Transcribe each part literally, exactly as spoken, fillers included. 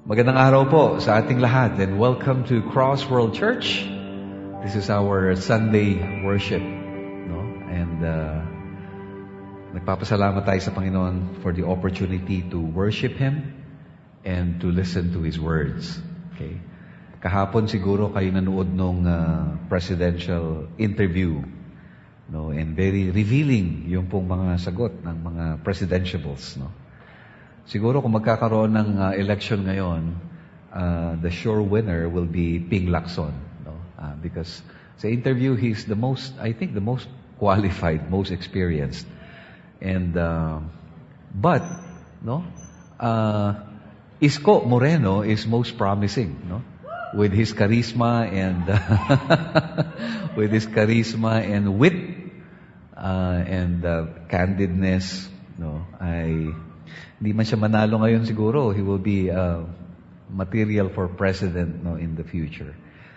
Magandang araw po sa ating lahat and welcome to Cross World Church. This is our Sunday worship, no? And uh, nagpapasalamat tayo sa Panginoon for the opportunity to worship Him and to listen to His words. Okay? Kahapon siguro kayo nanood nung uh, presidential interview, no? And very revealing yung pong mga sagot ng mga presidentiables, no? Siguro kung magkakaroon ng uh, election ngayon, uh, the sure winner will be Ping Lacson, no? Uh, because sa interview, he's the most, I think, the most qualified, most experienced. And, uh, but, no? Uh, Isko Moreno is most promising, no? With his charisma and, uh, with his charisma and wit, uh, and uh, candidness, no? I... Hindi man siya manalo ngayon siguro, he will be uh, material for president, no, in the future.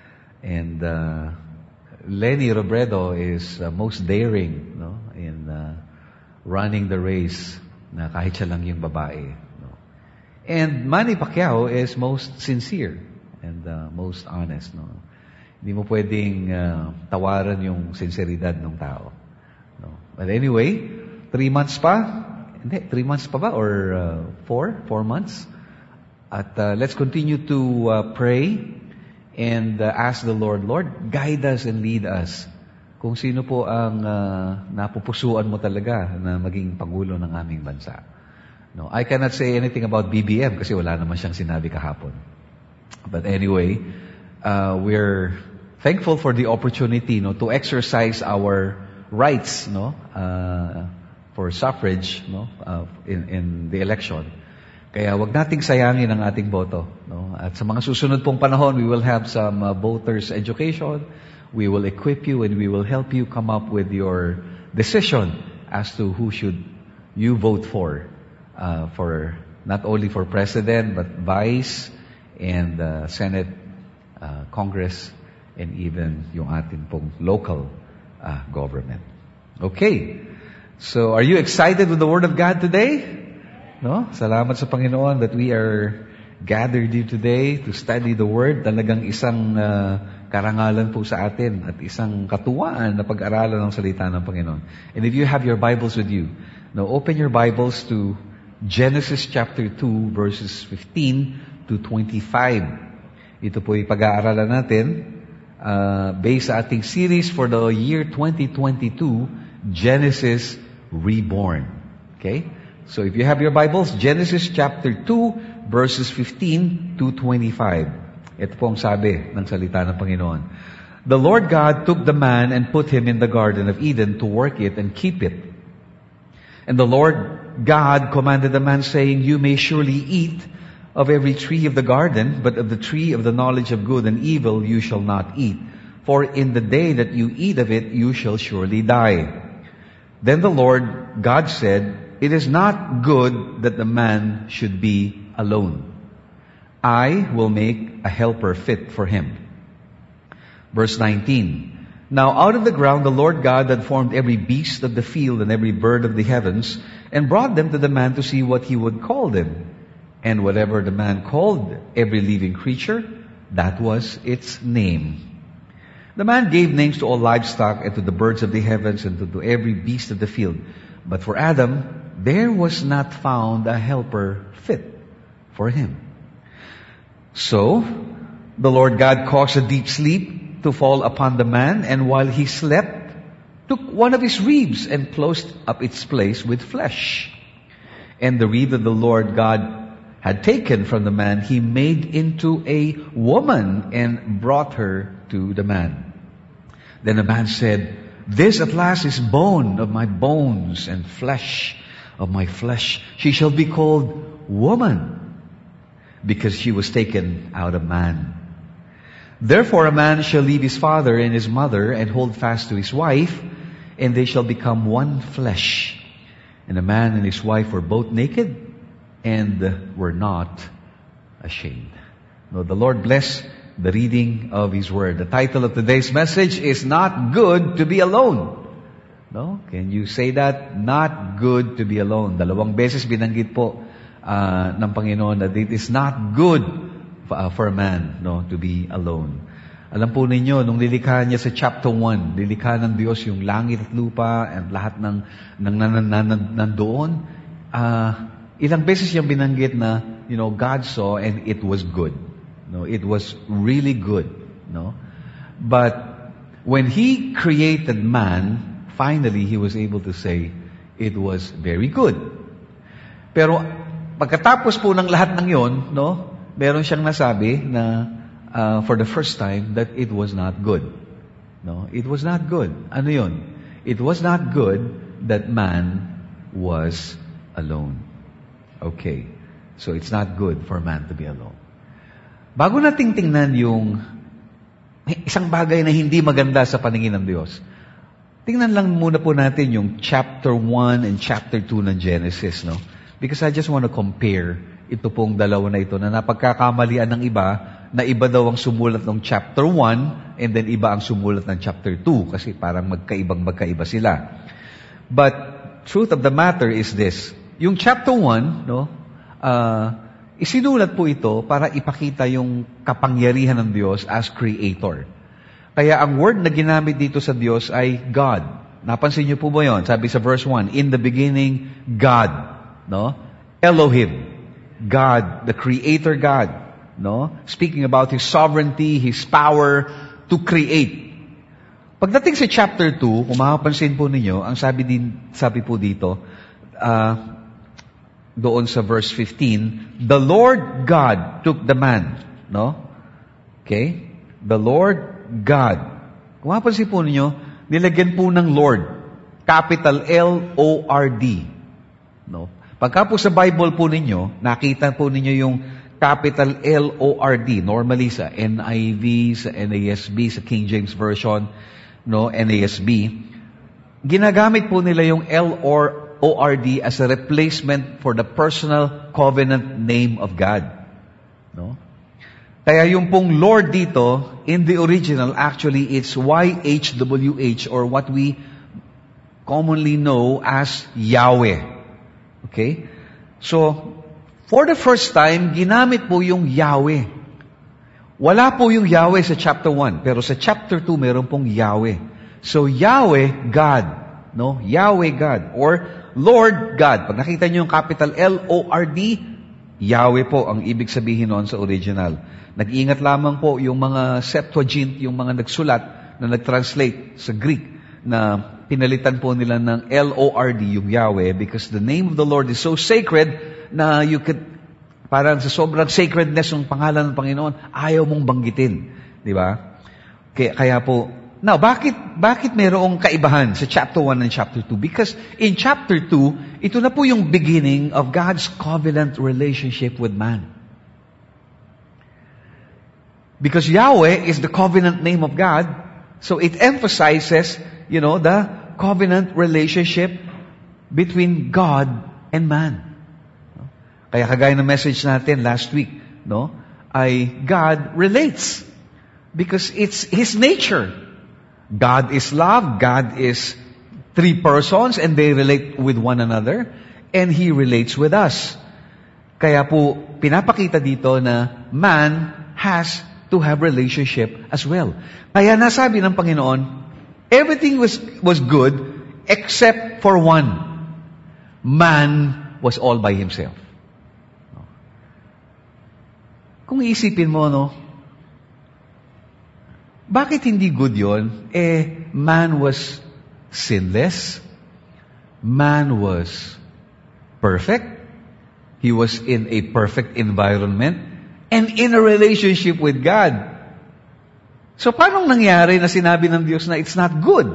And uh, Leni Robredo is uh, most daring, no, in uh, running the race na kahit siya lang yung babae, no. And Manny Pacquiao is most sincere and uh, most honest, no. Hindi mo pwedeng uh, tawaran yung sinseridad ng tao, no. But anyway, three months pa. Hindi, three months pa ba? Or uh, four? Four months? At uh, let's continue to uh, pray and uh, ask the Lord, Lord, guide us and lead us. Kung sino po ang uh, napupusuan mo talaga na maging Pangulo ng aming bansa. No, I cannot say anything about B B M kasi wala naman siyang sinabi kahapon. But anyway, uh, we're thankful for the opportunity, no, to exercise our rights, no, uh, for suffrage, no, uh, in, in the election. Kaya wag nating sayangin ang ating boto, no. At sa mga susunod pong panahon, we will have some uh, voters education. We will equip you and we will help you come up with your decision as to who should you vote for, uh, for not only for president but vice and uh, Senate, uh, Congress, and even yung ating pong local uh, government. Okay. So, are you excited with the Word of God today? No? Salamat sa Panginoon that we are gathered here today to study the Word. Talagang isang uh, karangalan po sa atin at isang katuwaan na pag-aralan ng salita ng Panginoon. And if you have your Bibles with you, now open your Bibles to Genesis chapter two, verses fifteen to twenty-five. Ito po yung pag-aaralan natin uh, based sa ating series for the year twenty twenty-two, Genesis Reborn. Okay? So if you have your Bibles, Genesis chapter two, verses fifteen to twenty-five. Ito po ang sabi ng salita ng Panginoon. The Lord God took the man and put him in the Garden of Eden to work it and keep it. And the Lord God commanded the man, saying, You may surely eat of every tree of the garden, but of the tree of the knowledge of good and evil you shall not eat. For in the day that you eat of it, you shall surely die. Then the Lord God said, It is not good that the man should be alone. I will make a helper fit for him. Verse nineteen. Now out of the ground the Lord God had formed every beast of the field and every bird of the heavens, and brought them to the man to see what he would call them. And whatever the man called every living creature, that was its name. The man gave names to all livestock and to the birds of the heavens and to, to every beast of the field. But for Adam, there was not found a helper fit for him. So, the Lord God caused a deep sleep to fall upon the man, and while he slept, took one of his ribs and closed up its place with flesh. And the rib that the Lord God had taken from the man, he made into a woman and brought her to the man. Then the man said, This at last is bone of my bones and flesh of my flesh. She shall be called woman, because she was taken out of man. Therefore a man shall leave his father and his mother and hold fast to his wife, and they shall become one flesh. And the man and his wife were both naked and were not ashamed. No, the Lord bless the reading of His Word. The title of today's message is Not Good to Be Alone. No? Can you say that? Not good to be alone. Dalawang beses binanggit po uh, ng Panginoon that it is not good uh, for man, no, to be alone. Alam po ninyo, nung nilikha niya sa chapter one, nilikha ng Diyos yung langit at lupa at lahat ng, ng nan, nan, nan, nandoon, uh, ilang beses niyang binanggit na, you know, God saw and it was good. No, it was really good. No? But when He created man, finally, He was able to say, it was very good. Pero, pagkatapos po ng lahat ng yon, no, meron siyang nasabi na, Uh, for the first time, that it was not good. No, it was not good. Ano yun? It was not good that man was alone. Okay. So it's not good for man to be alone. Bago nating tingnan yung isang bagay na hindi maganda sa paningin ng Diyos, tingnan lang muna po natin yung chapter one and chapter two ng Genesis, no? Because I just want to compare ito pong dalawa na ito na napagkakamalian ng iba na iba daw ang sumulat ng chapter one and then iba ang sumulat ng chapter two kasi parang magkaibang magkaiba sila. But truth of the matter is this. Yung chapter one, no, uh, isinulat po ito para ipakita yung kapangyarihan ng Diyos as creator. Kaya ang word na ginamit dito sa Diyos ay God. Napansin niyo po ba yun? Sabi sa verse one, in the beginning, God. No? Elohim. God, the creator God. No? Speaking about His sovereignty, His power to create. Pagdating sa chapter two, kung makapansin po ninyo, ang sabi din sabi po dito, uh, doon sa verse fifteen, the Lord God took the man. No? Okay? The Lord God. Kung makapansin po ninyo, nilagyan po ng Lord. Capital L O R D. No? Pagka po sa Bible po ninyo, nakita po ninyo yung capital L O R D, normally sa N I V, sa N A S B, sa King James Version, no, N A S B. Ginagamit po nila yung L O R D as a replacement for the personal covenant name of God. No? Kaya yung pong Lord dito, in the original, actually it's Y H W H or what we commonly know as Yahweh. Okay? So, for the first time, ginamit po yung Yahweh. Wala po yung Yahweh sa chapter one, pero sa chapter two, meron pong Yahweh. So, Yahweh, God. No? Yahweh, God. Or, Lord, God. Pag nakita niyo yung capital L O R D, Yahweh po ang ibig sabihin noon sa original. Nag-iingat lamang po yung mga Septuagint, yung mga nagsulat na nag-translate sa Greek, na pinalitan po nila ng L O R D, yung Yahweh, because the name of the Lord is so sacred na you could, parang sa sobrang sacredness ng pangalan ng Panginoon, ayaw mong banggitin. Di ba? Kaya, kaya po, now, bakit, bakit mayroong kaibahan sa chapter one and chapter two? Because in chapter two, ito na po yung beginning of God's covenant relationship with man. Because Yahweh is the covenant name of God, so it emphasizes, you know, the covenant relationship between God and man. Kaya kagaya ng message natin last week, no, ay God relates. Because it's His nature. God is love, God is three persons, and they relate with one another, and He relates with us. Kaya po, pinapakita dito na man has to have relationship as well. Kaya nasabi ng Panginoon, everything was, was good except for one. Man was all by himself. Kung iisipin mo, no, bakit hindi good yon? Eh, man was sinless. Man was perfect. He was in a perfect environment and in a relationship with God. So, paano nangyari na sinabi ng Diyos na it's not good?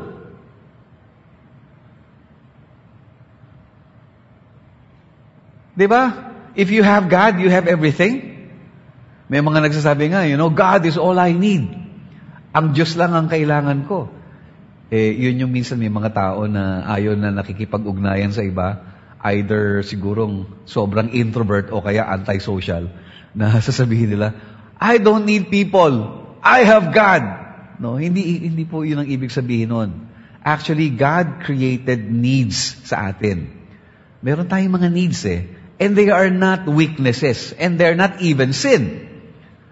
Diba? If you have God, you have everything. May mga nagsasabi nga, you know, God is all I need. Ang Diyos lang ang kailangan ko. Eh, yun yung minsan may mga tao na ayaw na nakikipag-ugnayan sa iba, either sigurong sobrang introvert o kaya antisocial, na sasabihin nila, I don't need people. I have God. No, hindi hindi po yun ang ibig sabihin nun. Actually, God created needs sa atin. Meron tayong mga needs eh. And they are not weaknesses. And they're not even sin.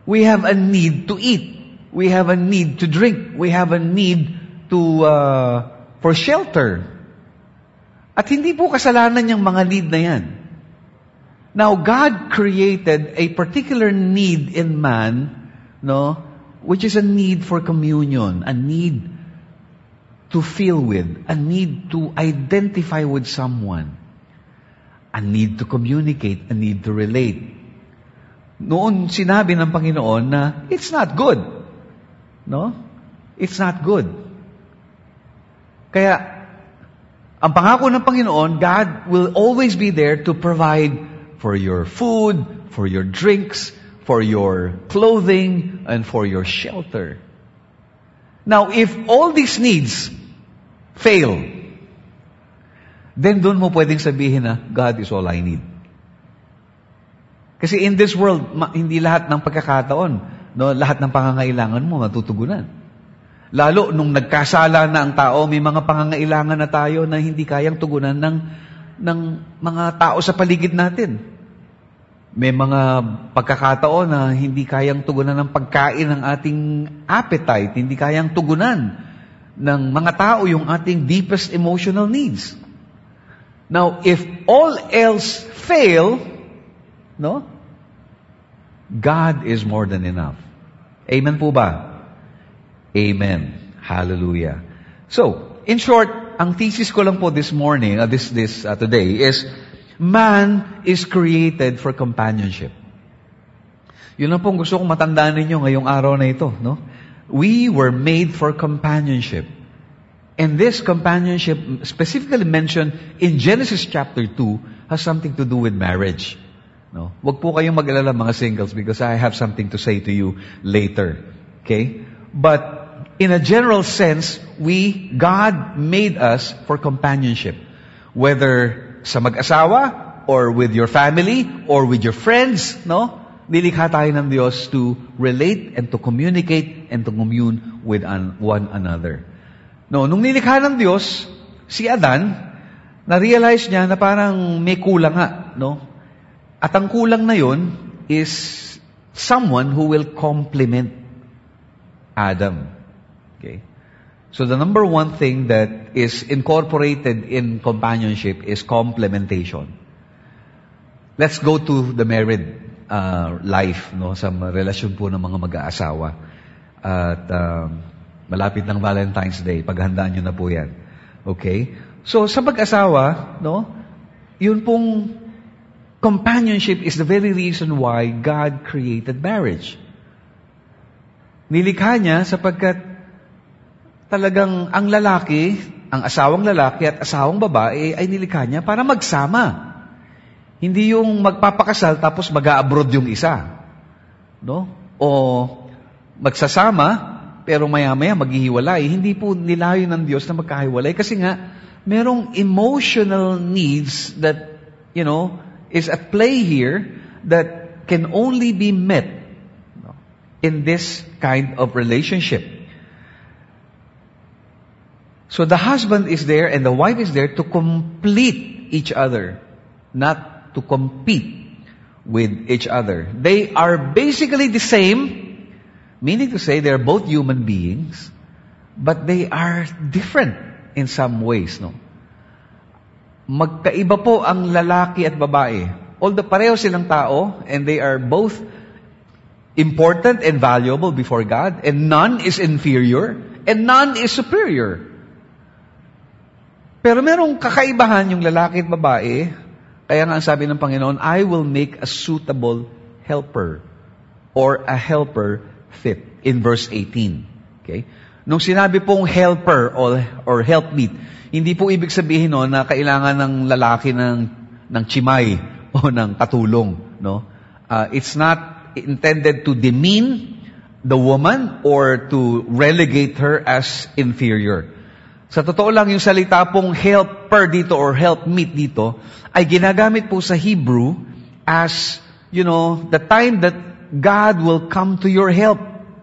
We have a need to eat. We have a need to drink. We have a need to uh, for shelter. At hindi po kasalanan yung mga need na yan. Now, God created a particular need in man, no, which is a need for communion, a need to feel with, a need to identify with someone, a need to communicate, a need to relate. Noon sinabi ng Panginoon na it's not good. No? It's not good. Kaya, ang pangako ng Panginoon, God will always be there to provide for your food, for your drinks, for your clothing, and for your shelter. Now, if all these needs fail, then doon mo pwedeng sabihin na, God is all I need. Kasi in this world, hindi lahat ng pagkakataon, no, lahat ng pangangailangan mo matutugunan. Lalo nung nagkasala na ang tao, may mga pangangailangan na tayo na hindi kayang tugunan ng, ng mga tao sa paligid natin. May mga pagkakataon na hindi kayang tugunan ng pagkain ng ating appetite, hindi kayang tugunan ng mga tao yung ating deepest emotional needs. Now, if all else fail, no? God is more than enough. Amen po ba? Amen. Hallelujah. So, in short, ang thesis ko lang po this morning, uh, this this uh, today is man is created for companionship. Yun lang pong gusto kong matandaan ninyo ngayong araw na ito, no? We were made for companionship. And this companionship, specifically mentioned in Genesis chapter two, has something to do with marriage. No? Wag po kayong mag-alala mga singles because I have something to say to you later. Okay? But in a general sense, we, God made us for companionship. Whether sa mag-asawa, or with your family, or with your friends, no? Nilikha tayo ng Diyos to relate and to communicate and to commune with an, one another. No, nung nilikha ng Diyos, si Adan, na-realize niya na parang may kulang nga, no? At ang kulang na yun is someone who will complement Adam. Okay? So the number one thing that is incorporated in companionship is complementation. Let's go to the married uh, life, no, sa relasyon po ng mga mag-aasawa. At uh, malapit ng Valentine's Day, paghandaan nyo na po yan. Okay? So sa mag-asawa, no, yun pong companionship is the very reason why God created marriage. Nilikha niya sapagkat talagang ang lalaki, ang asawang lalaki at asawang babae ay nilikha niya para magsama. Hindi yung magpapakasal tapos mag-a-abroad yung isa. No? O magsasama pero maya-maya maghihiwalay. Hindi po nilayo ng Diyos na magkahiwalay kasi nga merong emotional needs that, you know, is at play here that can only be met in this kind of relationship. So the husband is there and the wife is there to complete each other, not to compete with each other. They are basically the same, meaning to say they are both human beings, but they are different in some ways, no? Magkaiba po ang lalaki at babae. Although pareho silang tao and they are both important and valuable before God, and none is inferior and none is superior. Pero merong kakaibahan yung lalaki at babae. Kaya nga ang sabi ng Panginoon, I will make a suitable helper or a helper fit in verse eighteen. Okay? Nung sinabi pong helper or, or helpmeet, hindi po ibig sabihin no, na kailangan ng lalaki ng, ng chimay o ng katulong. No? Uh, it's not intended to demean the woman or to relegate her as inferior. Sa totoo lang, yung salita pong helper dito or helpmeet dito ay ginagamit po sa Hebrew as, you know, the time that God will come to your help.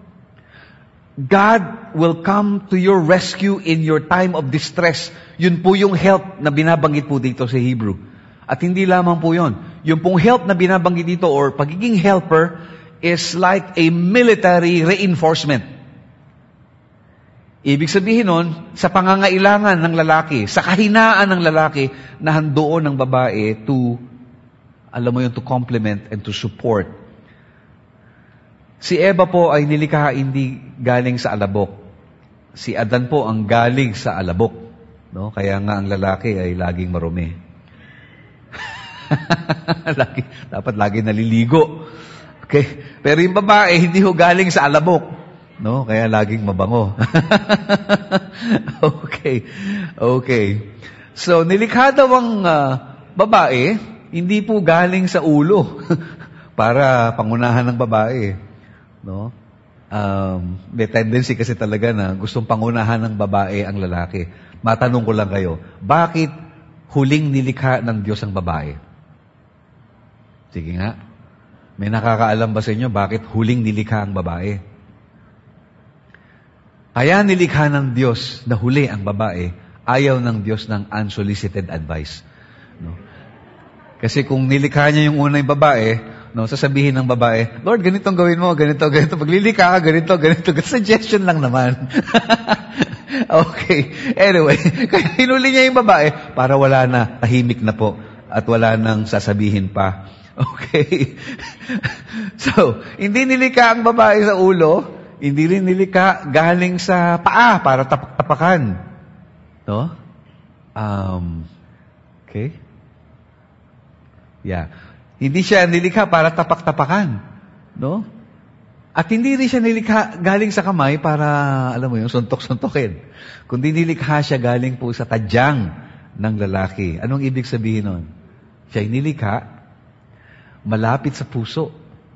God will come to your rescue in your time of distress. Yun po yung help na binabanggit po dito sa Hebrew. At hindi lamang po yun. Yung pong help na binabanggit dito or pagiging helper is like a military reinforcement. Ibig sabihin nun, sa pangangailangan ng lalaki, sa kahinaan ng lalaki, nahandoon ng babae to, alam mo yun, to complement and to support. Si Eva po ay nilikha hindi galing sa alabok. Si Adan po ang galing sa alabok. No? Kaya nga ang lalaki ay laging marumi. lagi, dapat lagi naliligo. Okay? Pero yung babae, hindi ho galing sa alabok. No? Kaya laging mabango. okay. Okay. So, nilikha daw ang uh, babae, hindi po galing sa ulo para pangunahan ng babae. No? Um, may tendency kasi talaga na gustong pangunahan ng babae ang lalaki. Matanong ko lang kayo, bakit huling nilikha ng Diyos ang babae? Sige nga. May nakakaalam ba sa inyo bakit huling nilikha ang babae? Kaya nilikha ng Diyos na huli ang babae, ayaw ng Diyos ng unsolicited advice. No? Kasi kung nilikha niya yung unang babae, no, sasabihin ng babae, Lord, ganitong gawin mo, ganito, ganito. Paglilikha ka, ganito, ganito. Suggestion lang naman. Okay. Anyway, kaya hinuli niya yung babae para wala na, tahimik na po, at wala nang sasabihin pa. Okay. So, hindi nilikha ang babae sa ulo, hindi rin nilikha galing sa paa para tapak-tapakan. No? Um, okay. Yeah. Hindi siya nilikha para tapak-tapakan. No? At hindi rin siya nilikha galing sa kamay para, alam mo yung suntok-suntokin. Kundi nilikha siya galing po sa tadyang ng lalaki. Anong ibig sabihin nun? Siya nilikha malapit sa puso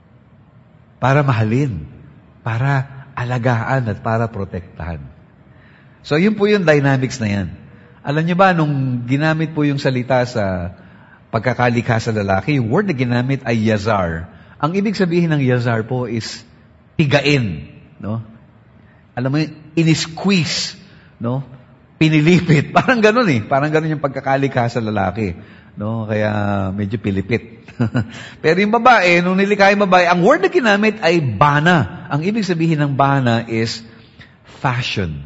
para mahalin, para alagaan at para protektahan. So, yun po yung dynamics na yan. Alam niyo ba, nung ginamit po yung salita sa pagkakalikha sa lalaki, yung word na ginamit ay yazar. Ang ibig sabihin ng yazar po is pigain. No? Alam mo yun, in-squeeze. No? Pinilipit. Parang ganun eh. Parang ganun yung pagkakalikha sa lalaki. No? Kaya medyo pilipit. Pero yung babae, nung nilikha yung babae, ang word na ginamit ay bana. Ang ibig sabihin ng bana is fashion.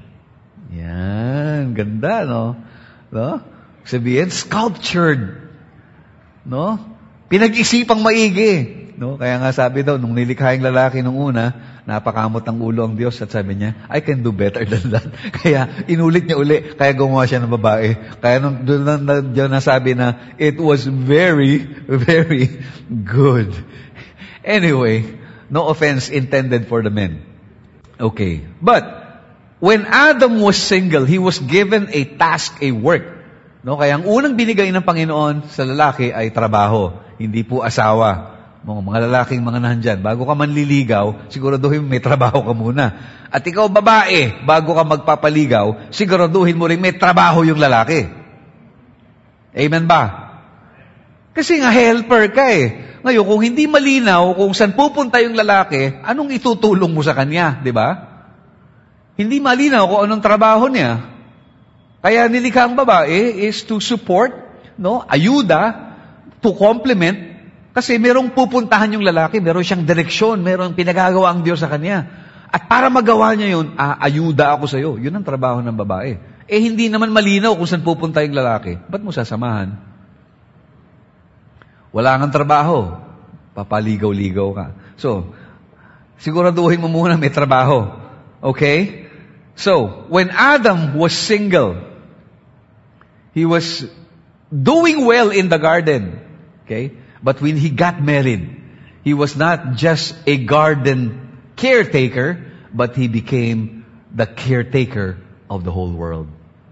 Yan. Ganda, no? No? Sabihin, sculptured. No? Pinag-isipang maigi. No? Kaya nga sabi daw, nung nilikha yung lalaki nung una, napakamot ang ulo ang Diyos at sabi niya, I can do better than that. Kaya inulit niya uli, kaya gumawa siya ng babae. Kaya nung doon na, na, nasabi na, it was very, very good. Anyway, no offense intended for the men. Okay. But, when Adam was single, he was given a task, a work. No? Kaya ang unang binigay ng Panginoon sa lalaki ay trabaho, hindi po asawa. Mga, mga lalaking mga nahandyan, bago ka manliligaw, siguraduhin mo may trabaho ka muna. At ikaw babae, bago ka magpapaligaw, siguraduhin mo rin may trabaho yung lalaki. Amen ba? Kasi nga helper ka eh. Ngayon, kung hindi malinaw kung saan pupunta yung lalaki, anong itutulong mo sa kanya, di ba? Hindi malinaw kung anong trabaho niya. Kaya nilikha ang babae is to support, no, ayuda, to complement. Kasi merong pupuntahan yung lalaki, meron siyang direksyon, merong pinagagawa ang Diyos sa kanya. At para magawa niya yun, ah, ayuda ako sa iyo. Yun ang trabaho ng babae. Eh, hindi naman malinaw kung saan pupunta yung lalaki. Ba't mo sasamahan? Wala kang trabaho. Papaligaw-ligaw ka. So, siguraduhin mo muna may trabaho. Okay? So, when Adam was single, he was doing well in the garden. Okay? But when he got married, he was not just a garden caretaker, but he became the caretaker of the whole world.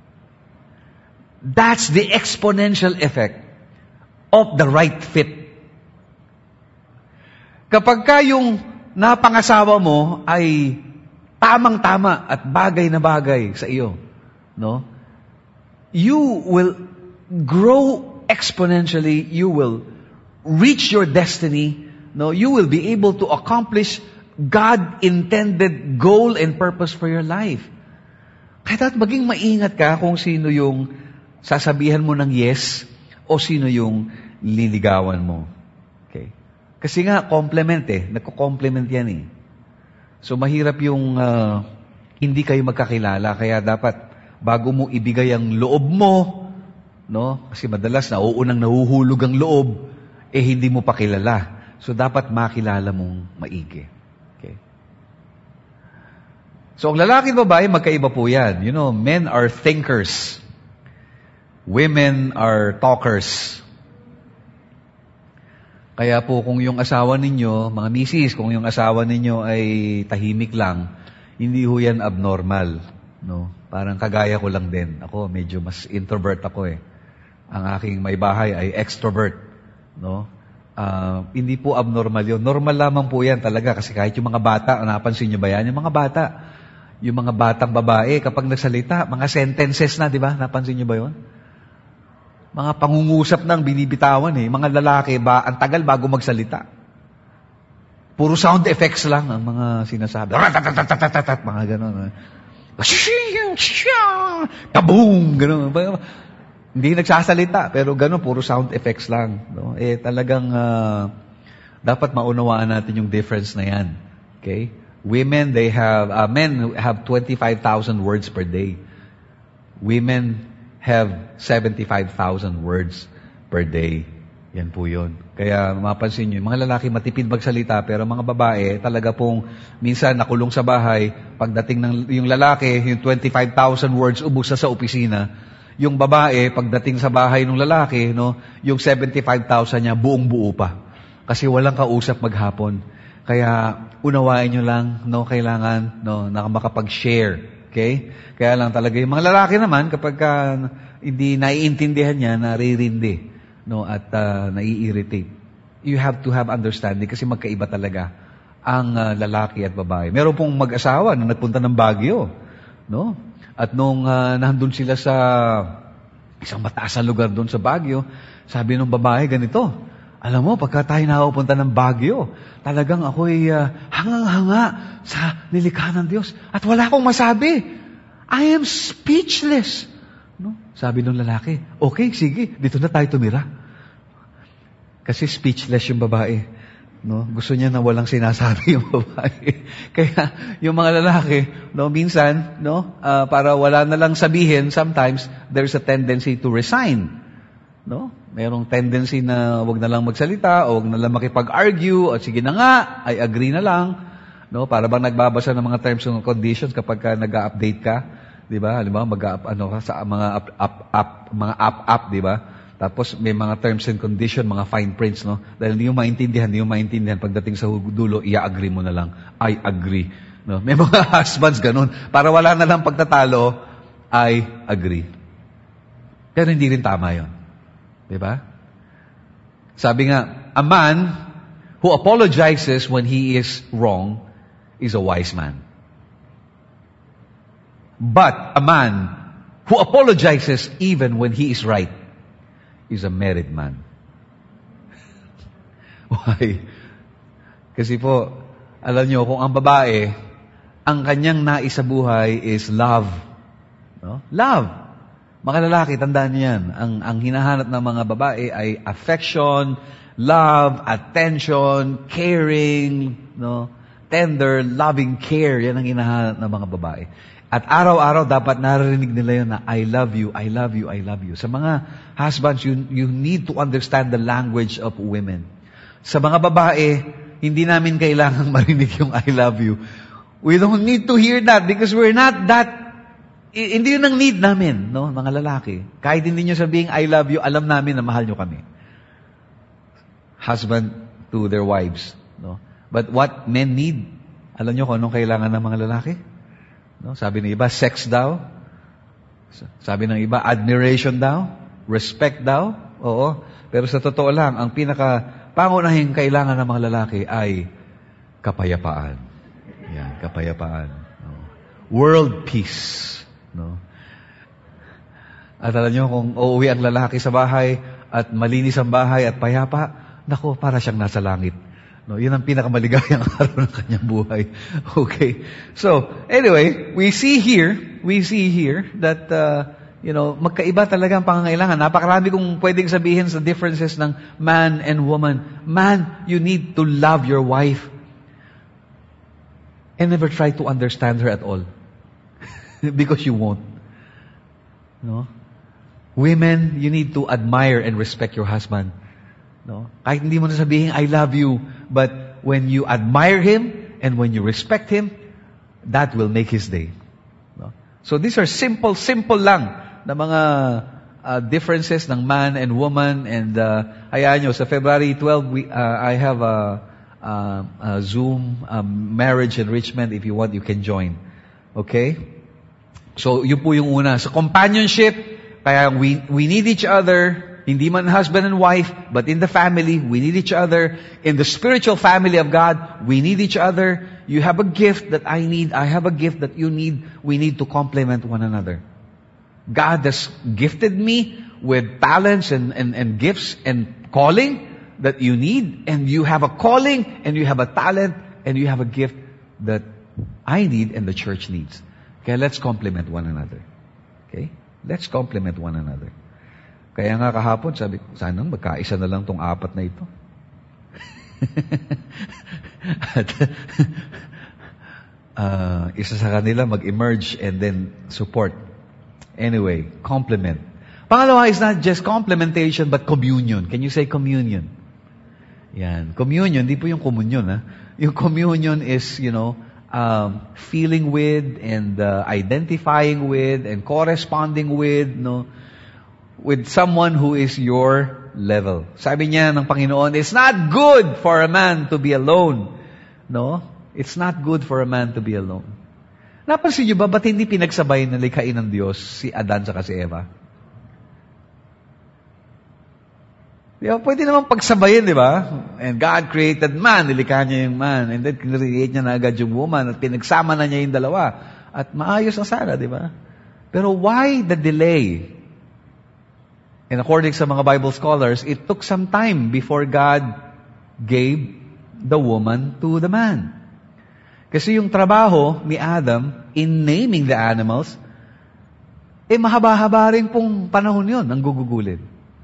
That's the exponential effect of the right fit. Kapag ka yung napangasawa mo ay tamang-tama at bagay na bagay sa iyo, no? You will grow exponentially, you will reach your destiny, no, you will be able to accomplish God-intended goal and purpose for your life. Kaya dapat maging maingat ka kung sino yung sasabihan mo ng yes o sino yung liligawan mo. Okay? Kasi nga, complement eh. Nagko-complement yan eh. So, mahirap yung uh, hindi kayo magkakilala. Kaya dapat, bago mo ibigay ang loob mo, no? Kasi madalas, nauunang nahuhulog ang loob, eh hindi mo pa kilala. So, dapat makilala mong maigi. Okay? So, ang lalaki at babae, magkaiba po yan. You know, men are thinkers. Women are talkers. Kaya po kung yung asawa ninyo, mga misis, kung yung asawa ninyo ay tahimik lang, hindi ho yan abnormal. No? Parang kagaya ko lang din. Ako, medyo mas introvert ako eh. Ang aking may bahay ay extrovert. No? Uh, hindi po abnormal yun. Normal lamang po yan talaga kasi kahit yung mga bata, napansin nyo ba yan? Yung mga bata, yung mga batang babae, kapag nagsalita, mga sentences na, di ba? Napansin nyo ba yun? Mga pangungusap nang binibitawan eh. Mga lalaki, ba, ang tagal bago magsalita. Puro sound effects lang ang mga sinasabi. Mga gano'n. Kaboom! Gano'n. Hindi nagsasalita, pero gano'n, puro sound effects lang. No? Eh, talagang uh, dapat maunawaan natin yung difference na yan. Okay? Women, they have, uh, men have twenty-five thousand words per day. Women have seventy-five thousand words per day. Yan po yun. Kaya mapansin nyo, mga lalaki matipid magsalita, pero mga babae talaga pong minsan nakulong sa bahay, pagdating ng yung lalaki, yung twenty-five thousand words ubos na sa opisina, yung babae, pagdating sa bahay ng lalaki, no, yung seventy-five thousand niya, buong buo pa. Kasi walang kausap maghapon. Kaya unawain nyo lang, no, kailangan, no, na makapag-share. Okay? Kaya lang talaga yung mga lalaki naman, kapag uh, hindi naiintindihan niya, naririndi, no, at uh, nai-irritate. You have to have understanding kasi magkaiba talaga ang uh, lalaki at babae. Meron pong mag-asawa na nagpunta ng Baguio, no? At nung uh, nandun sila sa isang mataas na lugar doon sa Baguio, sabi ng babae ganito, alam mo, pagka tayo nakapunta ng Baguio, talagang ako'y uh, hangang-hanga sa nilikha ng Diyos. At wala akong masabi. I am speechless. No? Sabi ng lalaki, okay, sige, dito na tayo tumira. Kasi speechless yung babae. No? Gusto niya na walang sinasabi yung babae. Kaya yung mga lalaki, no, minsan, no, uh, para wala na lang sabihin, sometimes there's a tendency to resign. No? Merong tendency na wag na lang magsalita, o wag na lang makipag-argue, o sige na nga, I agree na lang. No? Para bang nagbabasa ng mga terms and conditions kapag ka nag-update ka, 'di ba? Halimbawa, mag-up ano ka sa mga up up, up mga up up, 'di ba? Tapos may mga terms and condition, mga fine prints, no? Dahil hindi mo maintindihan, hindi mo maintindihan pagdating sa dulo, i-agree mo na lang. I agree. No? May mga husbands ganun. Para wala na lang pagtatalo, I agree. Pero hindi rin tama 'yon. 'Di ba? Sabi nga, a man who apologizes when he is wrong is a wise man. But a man who apologizes even when he is right is a married man. Why? Kasi po, alam nyo, kung ang babae, ang kanyang nais sa buhay is love. No? Love. Mga lalaki, tandaan niyo yan. Ang, ang hinahanap ng mga babae ay affection, love, attention, caring, no? Tender, loving care. Yan ang hinahanap ng mga babae. At araw-araw dapat naririnig nila yun na I love you, I love you, I love you. Sa mga husbands, you, you need to understand the language of women. Sa mga babae, hindi namin kailangang marinig yung I love you. We don't need to hear that because we're not that, hindi yun ang need namin, no, mga lalaki. Kahit hindi nyo sabihing I love you, alam namin na mahal nyo kami. Husband to their wives, no. But what men need, alam nyo kung anong kailangan ng mga lalaki? No? Sabi ng iba, sex daw. Sabi ng iba, admiration daw. Respect daw. Oo. Pero sa totoo lang, ang pinaka pangunahing kailangan ng mga lalaki ay kapayapaan. Yan, kapayapaan. No? World peace. No? At alam nyo, kung uuwi ang lalaki sa bahay at malinis ang bahay at payapa, naku, para siyang nasa langit. No, yun ang pinakamaligayang araw ng kanyang buhay. Okay. So, anyway, we see here, we see here that uh, you know, magkaiba talaga ang pangangailangan. Napakarami kong pwedeng sabihin sa differences ng man and woman. Man, you need to love your wife. And never try to understand her at all. Because you won't. No? Women, you need to admire and respect your husband. No? Kahit hindi mo na sabihin, I love you. But when you admire him and when you respect him, that will make his day. No? So these are simple, simple lang na mga uh, differences ng man and woman. And uh, hayaan nyo, sa February twelfth, we, uh, I have a, a, a Zoom um, marriage enrichment. If you want, you can join. Okay? So, yun po yung una. Sa companionship, kaya we, we need each other. Hindi man husband and wife, but in the family, we need each other. In the spiritual family of God, we need each other. You have a gift that I need. I have a gift that you need. We need to complement one another. God has gifted me with talents and, and, and gifts and calling that you need. And you have a calling and you have a talent and you have a gift that I need and the church needs. Okay, let's complement one another. Okay? Let's complement one another. Kaya nga kahapon, sabi ko, sana magkaisa na lang tong apat na ito. At, uh, isa sa kanila mag-emerge and then support. Anyway, complement. Pangalawa is not just complementation, but communion. Can you say communion? Yan. Communion, di po yung communion, ha? Yung communion is, you know, um, feeling with and uh, identifying with and corresponding with, no, with someone who is your level. Sabi niya ng Panginoon, it's not good for a man to be alone. No? It's not good for a man to be alone. Napansin niyo ba, ba't hindi pinagsabay na likhain ng Diyos si Adan at si Eva? Di ba? Pwede naman pagsabayin, di ba? And God created man, nilikha niya yung man. And then, create niya na agad yung woman at pinagsama na niya yung dalawa. At maayos na sana, di ba? Pero why the delay? And according sa mga Bible scholars, it took some time before God gave the woman to the man. Kasi yung trabaho ni Adam in naming the animals, eh mahaba-haba rin pong panahon yun ang gugugulin.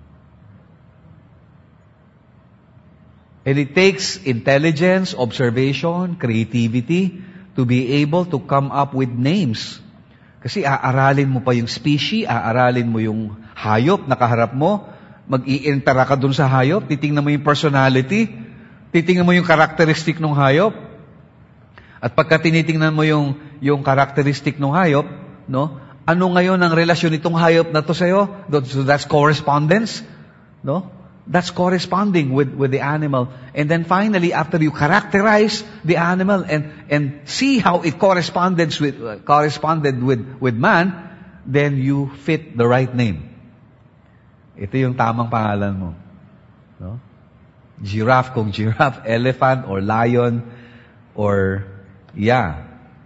And it takes intelligence, observation, creativity to be able to come up with names. Kasi aaralin mo pa yung species, aaralin mo yung hayop na kaharap mo, mag-i-intera ka dun sa hayop, titingnan mo yung personality, titingnan mo yung characteristic ng hayop. At pagka tinitingnan mo yung yung characteristic ng hayop, no? Ano ngayon ang relasyon nitong hayop na to sa iyo? So that's correspondence, no? That's corresponding with with the animal. And then finally, after you characterize the animal and and see how it corresponded with uh, corresponded with with man, then you fit the right name. Ito yung tamang pangalan mo, no? Giraffe kung giraffe, elephant or lion or yeah.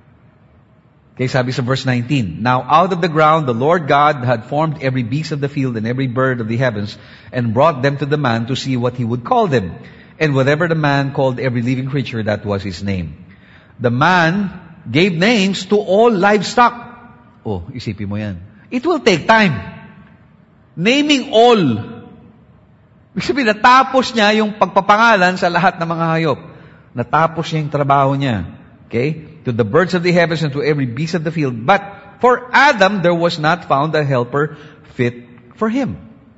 Okay, sabi sa verse nineteen, now out of the ground the Lord God had formed every beast of the field and every bird of the heavens and brought them to the man to see what he would call them. And whatever the man called every living creature, that was his name. The man gave names to all livestock. Oh, isipin mo yan. It will take time. Naming all. Ibig sabihin, natapos niya yung pagpapangalan sa lahat ng mga hayop. Natapos niya yung trabaho niya. Okay? To the birds of the heavens and to every beast of the field. But for Adam, there was not found a helper fit for him.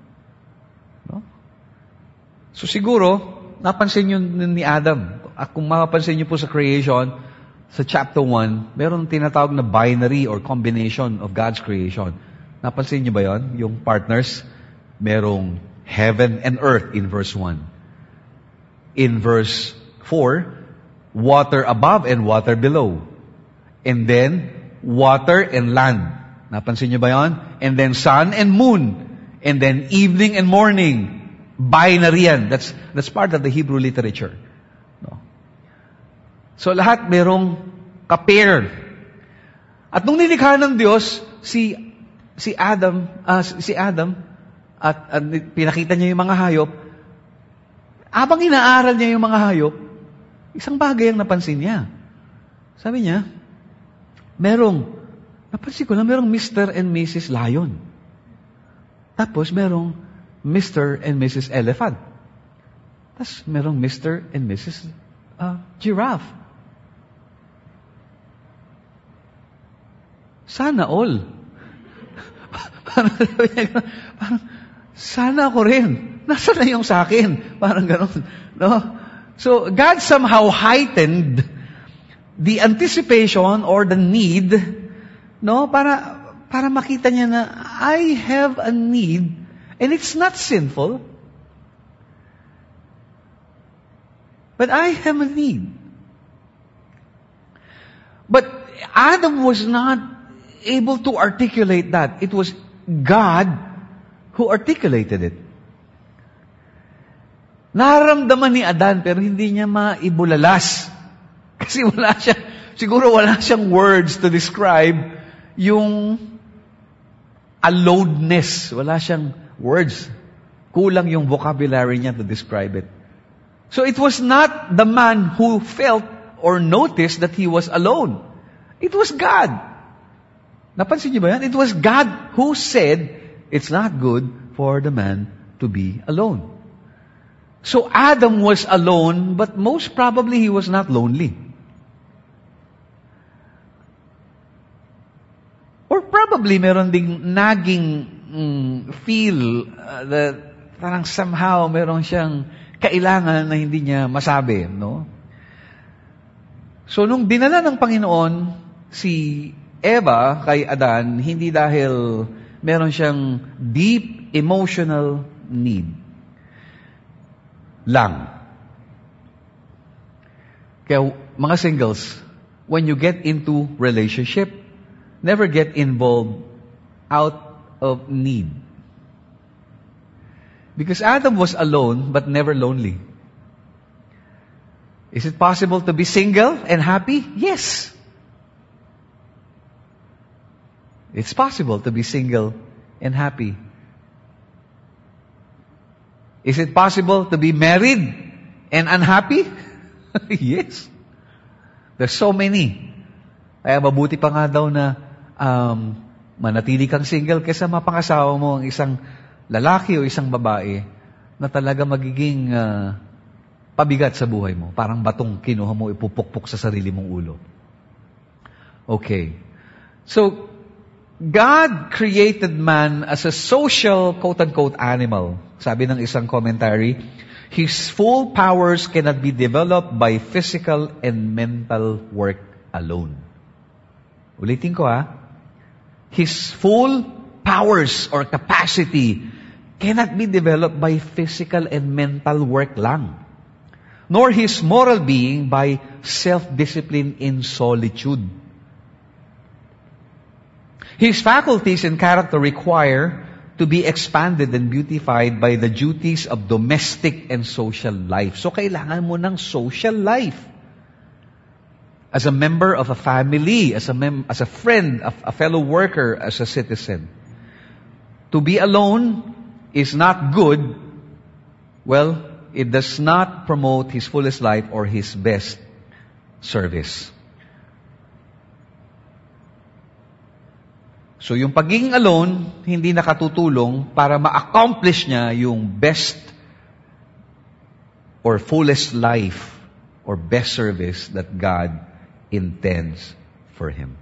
No? So siguro, napansin nyo ni Adam. Kung mapapansin nyo po sa creation, sa chapter one, meron tinatawag na binary or combination of God's creation. Napansin nyo ba yon? Yung partners, merong heaven and earth in verse one. In verse four, water above and water below. And then, water and land. Napansin niyo ba yon? And then, sun and moon. And then, evening and morning. Binary yan. That's, that's part of the Hebrew literature. No? So, lahat merong ka-pair. At nung nilikha ng Diyos, si, si Adam, uh, si Adam, at, at pinakita niya yung mga hayop, habang inaaral niya yung mga hayop, isang bagay ang napansin niya. Sabi niya, merong, napansin ko na merong Mister and Missus Lion. Tapos merong Mister and Missus Elephant. Tapos merong Mister and Missus Uh, Giraffe. Sana all. Parang, parang, sana ako rin. Nasaan na yung sa akin? Parang gano'n. No? So, God somehow heightened the anticipation or the need, no, para para makita niya na I have a need and it's not sinful. But I have a need. But Adam was not able to articulate that. It was God who articulated it. Nararamdaman ni Adan pero hindi niya maibulalas. Kasi wala siya, siguro wala siyang words to describe yung aloneness. Wala siyang words. Kulang yung vocabulary niya to describe it. So it was not the man who felt or noticed that he was alone. It was God. Napansin niyo ba yan? It was God who said, it's not good for the man to be alone. So Adam was alone, but most probably he was not lonely. Or probably meron ding naging mm, feel uh, that parang somehow meron siyang kailangan na hindi niya masabi, no? So, nung dinala ng Panginoon si Eva kay Adan, hindi dahil meron siyang deep emotional need lang. Kaya, mga singles, when you get into relationship, never get involved out of need. Because Adam was alone, but never lonely. Is it possible to be single and happy? Yes. It's possible to be single and happy. Is it possible to be married and unhappy? Yes. There's so many. Kaya mabuti pa nga daw na um, manatili kang single kaysa mapangasawa mo ang isang lalaki o isang babae na talaga magiging uh, pabigat sa buhay mo. Parang batong kinuha mo, ipupukpok sa sarili mong ulo. Okay. So, God created man as a social, quote-unquote, animal. Sabi ng isang commentary, His full powers cannot be developed by physical and mental work alone. Ulitin ko ha. His full powers or capacity cannot be developed by physical and mental work lang. Nor his moral being by self-discipline in solitude. His faculties and character require to be expanded and beautified by the duties of domestic and social life. So, kailangan mo ng social life. As a member of a family, as a mem- as a friend, a, a fellow worker, as a citizen. To be alone is not good. Well, it does not promote his fullest life or his best service. So yung pagiging alone, hindi nakatutulong para ma-accomplish niya yung best or fullest life or best service that God intends for him.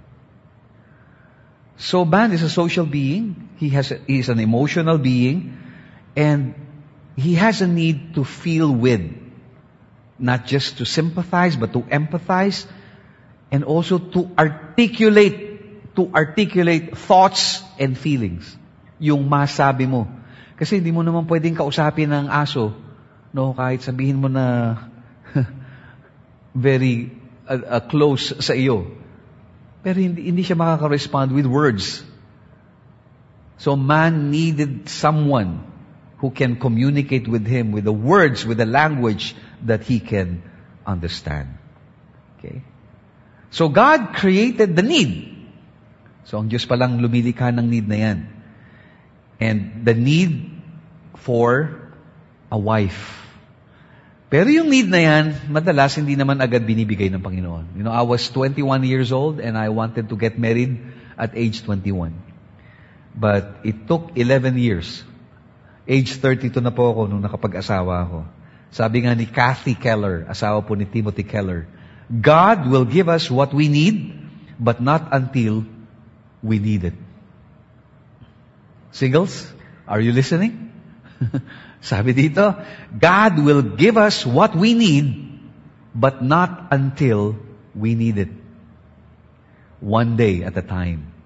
So man is a social being. He has a, he is an emotional being. And he has a need to feel with. Not just to sympathize, but to empathize. And also to articulate, to articulate thoughts and feelings. Yung masabi mo. Kasi hindi mo naman pwedeng kausapin ng aso. No, kahit sabihin mo na very uh, uh, close sa iyo. Pero hindi, hindi siya makaka-respond with words. So man needed someone who can communicate with him with the words, with the language that he can understand. Okay? So God created the need. So ang Diyos palang lumilikha ng need na yan. And the need for a wife. Pero yung need na yan, madalas hindi naman agad binibigay ng Panginoon. You know, I was twenty-one years old and I wanted to get married at age twenty-one. But it took eleven years. Age thirty-two na po ako nung nakapag-asawa ako. Sabi nga ni Kathy Keller, asawa po ni Timothy Keller, God will give us what we need, but not until we need it. Singles, are you listening? Sabi dito, God will give us what we need, but not until we need it. One day at a time.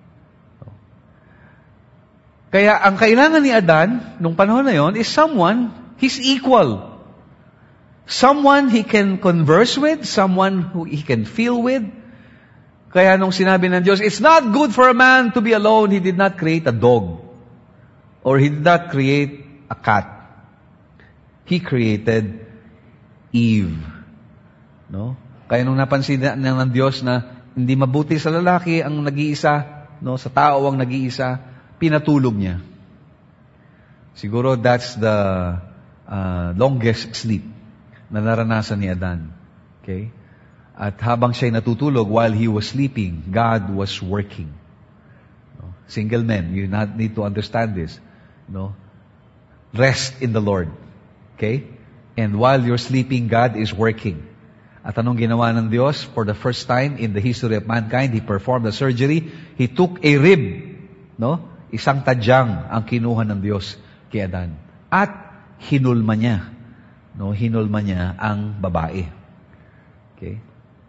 Kaya ang kailangan ni Adan, nung panahon na yon, is someone, his equal. Someone he can converse with, someone who he can feel with. Kaya nung sinabi ng Diyos, it's not good for a man to be alone, He did not create a dog. Or He did not create a cat. He created Eve. No? Kaya nung napansin na ng Diyos na hindi mabuti sa lalaki ang nag-iisa, no, sa tao ang nag-iisa, pinatulog niya. Siguro that's the uh, longest sleep na naranasan ni Adan. Okay? At habang siya'y natutulog, while he was sleeping, God was working. No? Single men, you not need to understand this. No? Rest in the Lord. Okay? And while you're sleeping, God is working. At anong ginawa ng Diyos? For the first time in the history of mankind, He performed a surgery. He took a rib. No? Isang tadyang ang kinuha ng Diyos kay Adan. At hinulma niya. No, hinulma niya ang babae. Okay?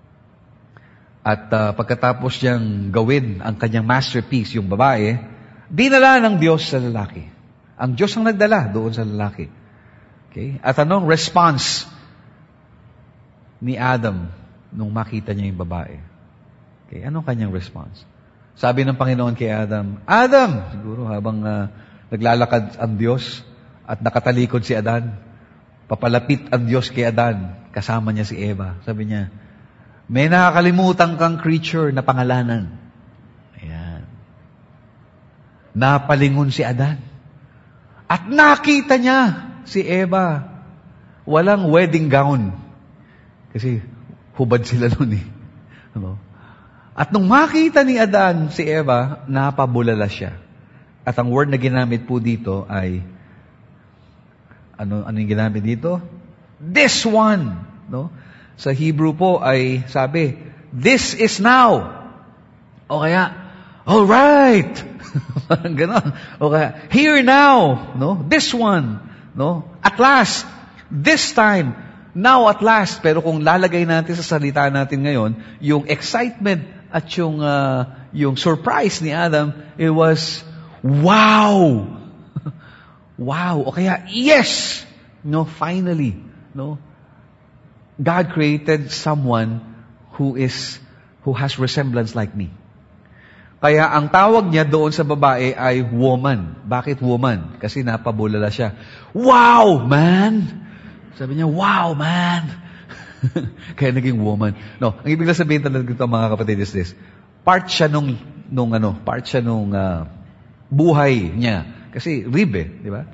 At uh, pagkatapos niyang gawin ang kanyang masterpiece, yung babae, dinala ng Diyos sa lalaki. Ang Diyos ang nagdala doon sa lalaki. Okay? At anong response ni Adam nung makita niya yung babae? Okay? Anong kanyang response? Sabi ng Panginoon kay Adam, Adam! Siguro habang uh, naglalakad ang Diyos at nakatalikod si Adan, papalapit ang Diyos kay Adan, kasama niya si Eva. Sabi niya, may nakakalimutan kang creature na pangalanan. Ayan. Napalingon si Adan. At nakita niya si Eva. Walang wedding gown. Kasi hubad sila nun eh. Ano? At nung makita ni Adan si Eva, napabulala siya. At ang word na ginamit po dito ay Ano, ano yung ginamit dito? This one. No? Sa Hebrew po ay sabi, this is now. O kaya, all right. Parang ganon. O kaya, here now. No? This one. No? At last. This time. Now at last. Pero kung lalagay natin sa salita natin ngayon, yung excitement at yung, uh, yung surprise ni Adam, it was, wow! Wow! O kaya, yes! No, finally, no? God created someone who is, who has resemblance like me. Kaya ang tawag niya doon sa babae ay woman. Bakit woman? Kasi napabulala siya. Wow, man! Sabi niya, wow, man! Kaya naging woman. No, ang ibig sabihin talaga dito, mga kapatid, is this. Part siya nung, nung ano, part siya nung uh, buhay niya. Kasi rib eh, di ba?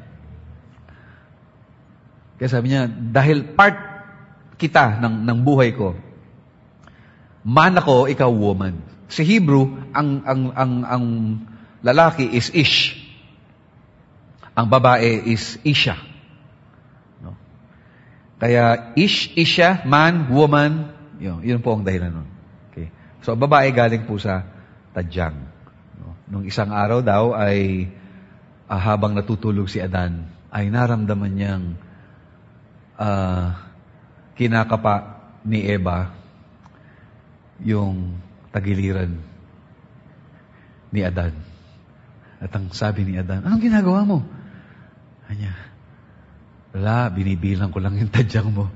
Kaya sabi niya, dahil part kita ng, ng buhay ko, man ako, ikaw woman. Sa Hebrew, ang, ang, ang, ang lalaki is ish. Ang babae is isha. No? Kaya ish, isha, man, woman, yun, yun po ang dahilan nun. Okay. So, ang babae galing po sa tadyang. No? Nung isang araw daw ay ah, habang natutulog si Adan, ay naramdaman niyang Uh, kinakapa ni Eva yung tagiliran ni Adan. At ang sabi ni Adan, anong ginagawa mo? Kanya, wala, binibilang ko lang yung tadyang mo.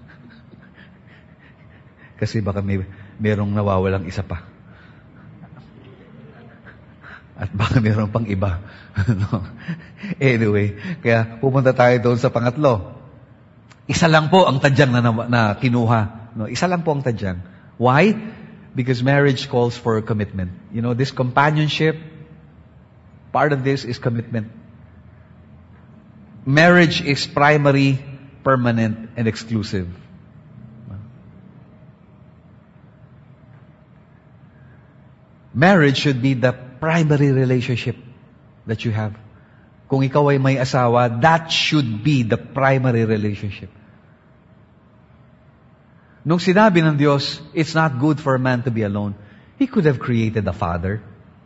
Kasi baka may merong nawawalang isa pa. At baka meron pang iba. Anyway, kaya pupunta tayo doon sa pangatlo. Isa lang po ang tadyang na, na, na kinuha. No? Isa lang po ang tadyang. Why? Because marriage calls for commitment. You know, this companionship, part of this is commitment. Marriage is primary, permanent, and exclusive. Marriage should be the primary relationship. that you have. Kung ikaw ay may asawa, that should be the primary relationship. Nung sinabi ng Diyos, it's not good for a man to be alone, He could have created a father.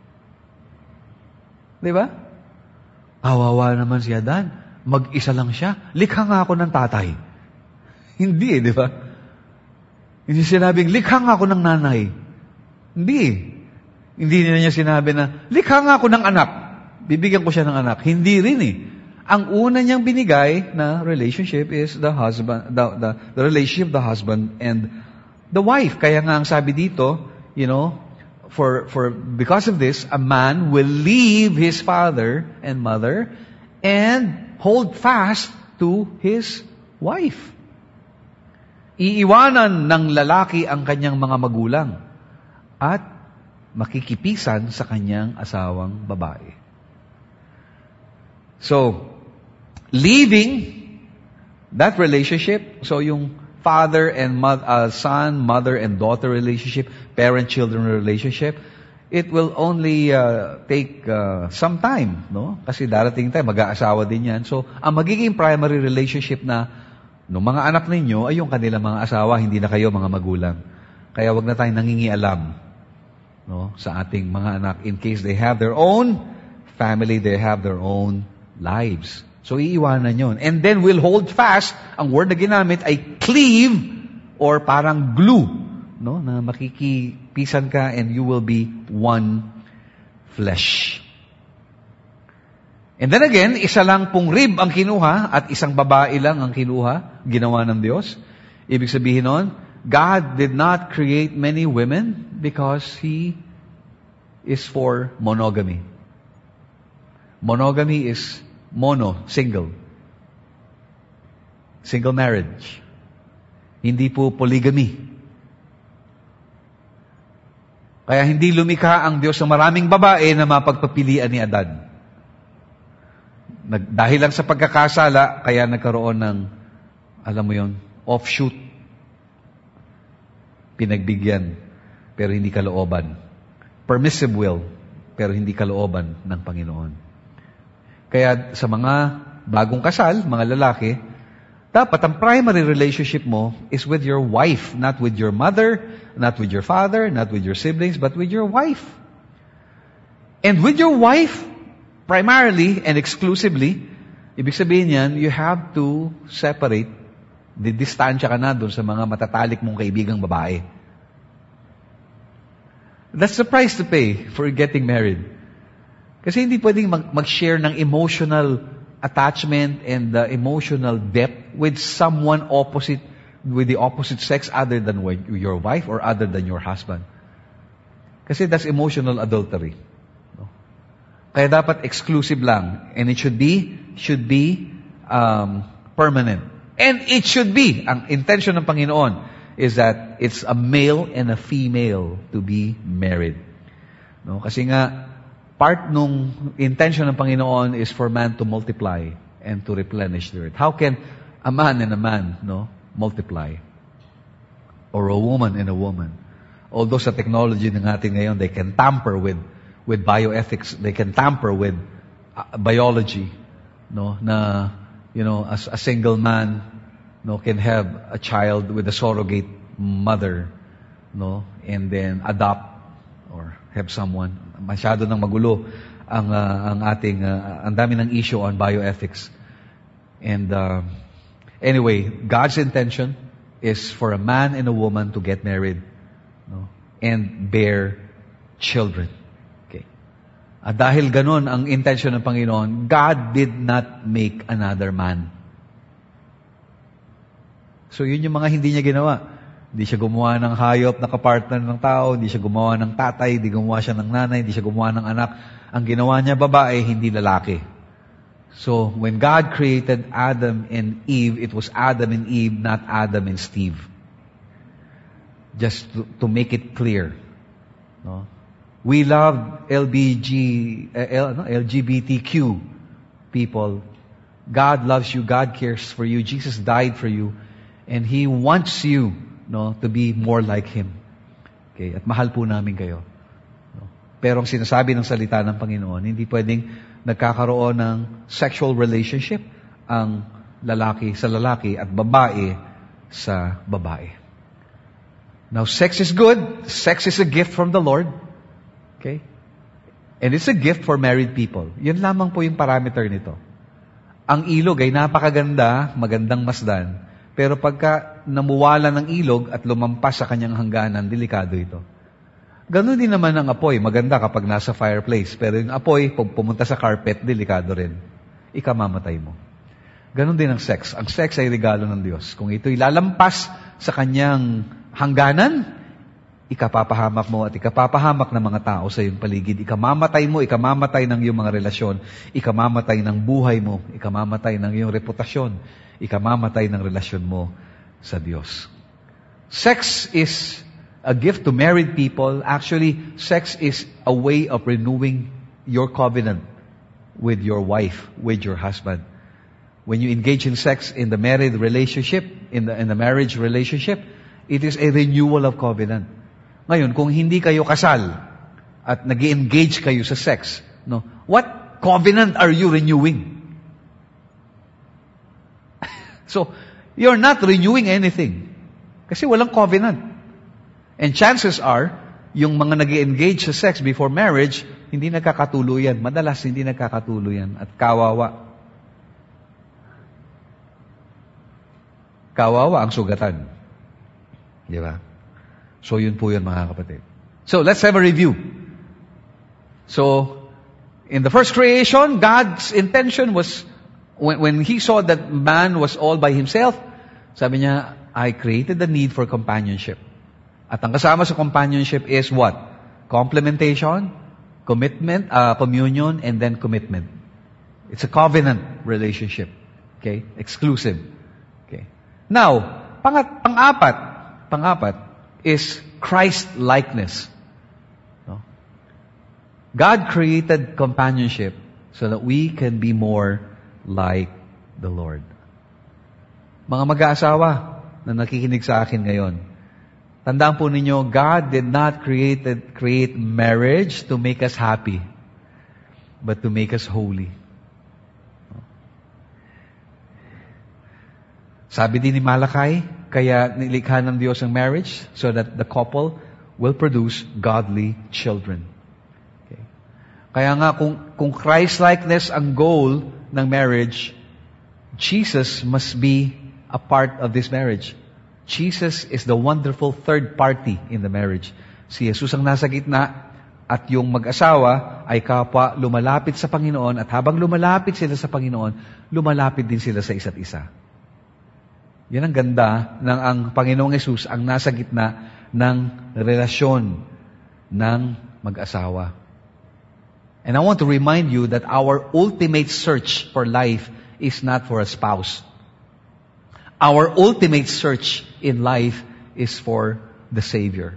Di ba? Awawa naman si Adan. Mag-isa lang siya. Likha nga ako ng tatay. Hindi eh, di ba? Hindi sinabing, likha nga ako ng nanay. Hindi eh. Hindi niya sinabi na, likha nga ako ng anak. Bibigyan ko siya ng anak. Hindi rin eh. Ang una niyang binigay na relationship is the husband, the, the, the relationship of the husband and the wife. Kaya nga ang sabi dito, you know, for, for, because of this, a man will leave his father and mother and hold fast to his wife. Iiwanan ng lalaki ang kanyang mga magulang at makikipisan sa kanyang asawang babae. So, leaving that relationship, so yung father and mother, uh, son, mother and daughter relationship, parent-children relationship, it will only uh, take uh, some time, no? Kasi darating tayo, mag-aasawa din yan. So, ang magiging primary relationship na ng mga anak ninyo ay yung kanilang mga asawa, hindi na kayo mga magulang. Kaya wag na tayong nangingialam, no, sa ating mga anak. In case they have their own family, they have their own lives. So, iiwanan yun. And then we'll hold fast. Ang word na ginamit ay cleave or parang glue, no, na makikipisan ka and you will be one flesh. And then again, isa lang pong rib ang kinuha at isang babae lang ang kinuha, ginawa ng Diyos. Ibig sabihin nun, God did not create many women because He is for monogamy. Monogamy is mono, single. Single marriage. Hindi po polygamy. Kaya hindi lumikha ang Diyos ng maraming babae na mapagpapilian ni Adan. Nag, dahil lang sa pagkakasala, kaya nagkaroon ng, alam mo yon, offshoot. Pinagbigyan, pero hindi kalooban. Permissive will, pero hindi kalooban ng Panginoon. Kaya sa mga bagong kasal, mga lalaki, dapat ang primary relationship mo is with your wife, not with your mother, not with your father, not with your siblings, but with your wife. And with your wife, primarily and exclusively, ibig sabihin yan, you have to separate, didistansya ka na doon sa mga matatalik mong kaibigang babae. That's the price to pay for getting married. Kasi hindi pwedeng mag- mag-share ng emotional attachment and the emotional depth with someone opposite, with the opposite sex other than your wife or other than your husband. Kasi that's emotional adultery. Kaya dapat exclusive lang. And it should be, should be um, permanent. And it should be, ang intention ng Panginoon is that it's a male and a female to be married. No? Kasi nga, part nung intention ng Panginoon is for man to multiply and to replenish the earth. How can a man and a man, no, multiply? Or a woman and a woman? Although sa technology ng atin ngayon, they can tamper with with bioethics, they can tamper with uh, biology, no, na, you know, as a single man, no, can have a child with a surrogate mother, no, and then adopt or have someone. Masyado nang magulo ang uh, ang ating uh, ang dami ng issue on bioethics. And uh, anyway, God's intention is for a man and a woman to get married, no, and bear children. At dahil ganun ang intention ng Panginoon, God did not make another man. So yun yung mga hindi niya ginawa. Hindi siya gumawa ng hayop na kapartner ng tao, hindi siya gumawa ng tatay, hindi gumawa siya ng nanay, hindi siya gumawa ng anak. Ang ginawa niya babae, hindi lalaki. So when God created Adam and Eve, it was Adam and Eve, not Adam and Steve. Just to, to make it clear. No? We love L B G, uh, L, no, L G B T Q people. God loves you. God cares for you. Jesus died for you. And He wants you, no, to be more like Him. Okay? At mahal po namin kayo. No? Pero ang sinasabi ng salita ng Panginoon, hindi pwedeng nagkakaroon ng sexual relationship ang lalaki sa lalaki at babae sa babae. Now, sex is good. Sex is a gift from the Lord. Okay? And it's a gift for married people. Yan lamang po yung parameter nito. Ang ilog ay napakaganda, magandang masdan. Pero pagka namuwala ng ilog at lumampas sa kanyang hangganan, delikado ito. Ganun din naman ang apoy. Maganda kapag nasa fireplace. Pero yung apoy, pag pumunta sa carpet, delikado rin. Ikamamatay mo. Ganun din ang sex. Ang sex ay regalo ng Diyos. Kung ito'y lalampas sa kanyang hangganan, ikapapahamak mo at ikapapahamak ng mga tao sa iyong paligid. Ikamamatay mo, ikamamatay ng iyong mga relasyon. Ikamamatay ng buhay mo. Ikamamatay ng iyong reputasyon. Ikamamatay ng relasyon mo sa Diyos. Sex is a gift to married people. Actually, sex is a way of renewing your covenant with your wife, with your husband. When you engage in sex in the married relationship, in the, in the marriage relationship, it is a renewal of covenant. Ngayon, kung hindi kayo kasal at nag-engage kayo sa sex, no, what covenant are you renewing? So, you're not renewing anything. Kasi walang covenant. And chances are, yung mga nag-engage sa sex before marriage, hindi nagkakatuluyan. Madalas hindi nagkakatuluyan. At kawawa. Kawawa ang sugatan. Di ba? So, yun po yun, mga kapatid. So, let's have a review. So, in the first creation, God's intention was, when, when He saw that man was all by himself, sabi niya, I created the need for companionship. At ang kasama sa companionship is what? Complementation, commitment, uh, communion, and then commitment. It's a covenant relationship. Okay? Exclusive. Okay. Now, pangat, pang-apat, pang-apat is Christ-likeness. No? God created companionship so that we can be more like the Lord. Mga mag-aasawa na nakikinig sa akin ngayon, tandaan po ninyo, God did not create, create marriage to make us happy, but to make us holy. Sabi din ni Malakay, kaya nilikha ng Diyos ang marriage so that the couple will produce godly children. Okay. Kaya nga, kung, kung Christ-likeness ang goal ng marriage, Jesus must be a part of this marriage. Jesus is the wonderful third party in the marriage. Si Jesus ang nasa gitna at yung mag-asawa ay kapwa lumalapit sa Panginoon at habang lumalapit sila sa Panginoon, lumalapit din sila sa isa't isa. Yan ang ganda ng ang Panginoong Jesus ang nasa gitna ng relasyon ng mag-asawa. And I want to remind you that our ultimate search for life is not for a spouse. Our ultimate search in life is for the Savior.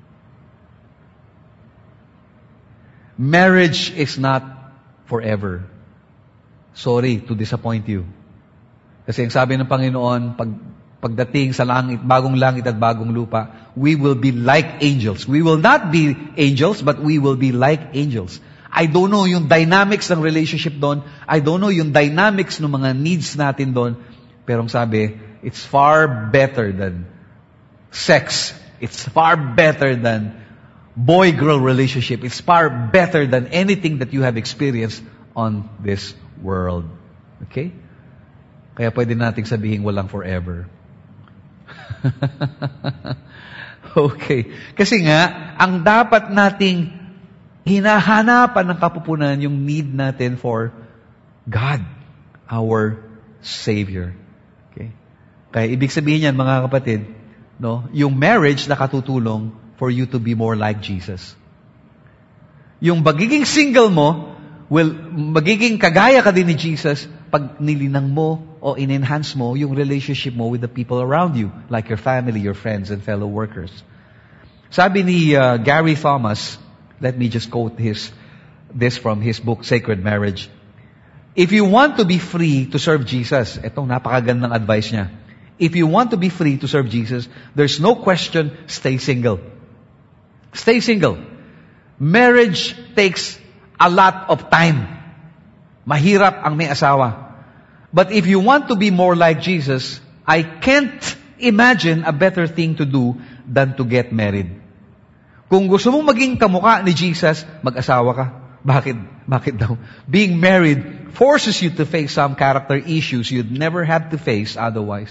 Marriage is not forever. Sorry to disappoint you. Kasi ang sabi ng Panginoon, pag, pagdating sa langit, bagong langit at bagong lupa, we will be like angels. We will not be angels, but we will be like angels. I don't know yung dynamics ng relationship doon. I don't know yung dynamics ng mga needs natin doon. Pero ang sabi, it's far better than sex. It's far better than boy-girl relationship. It's far better than anything that you have experienced on this world. Okay? Kaya pwede nating sabihin walang forever. Okay. Kasi nga, ang dapat nating hinahanapan ng kapupunan yung need natin for God, our Savior. Okay? Kaya ibig sabihin yan, mga kapatid, no, yung marriage na katutulong for you to be more like Jesus. Yung magiging single mo, will magiging kagaya ka din ni Jesus pag nilinang mo o in-enhance mo yung relationship mo with the people around you, like your family, your friends, and fellow workers. Sabi ni uh, Gary Thomas, let me just quote his this from his book, Sacred Marriage. If you want to be free to serve Jesus, etong napakagandang advice niya. If you want to be free to serve Jesus, there's no question, stay single. Stay single. Marriage takes a lot of time. Mahirap ang may asawa. But if you want to be more like Jesus, I can't imagine a better thing to do than to get married. Kung gusto mong maging kamukha ni Jesus, mag-asawa ka. Bakit? Bakit daw? Being married forces you to face some character issues you'd never have to face otherwise.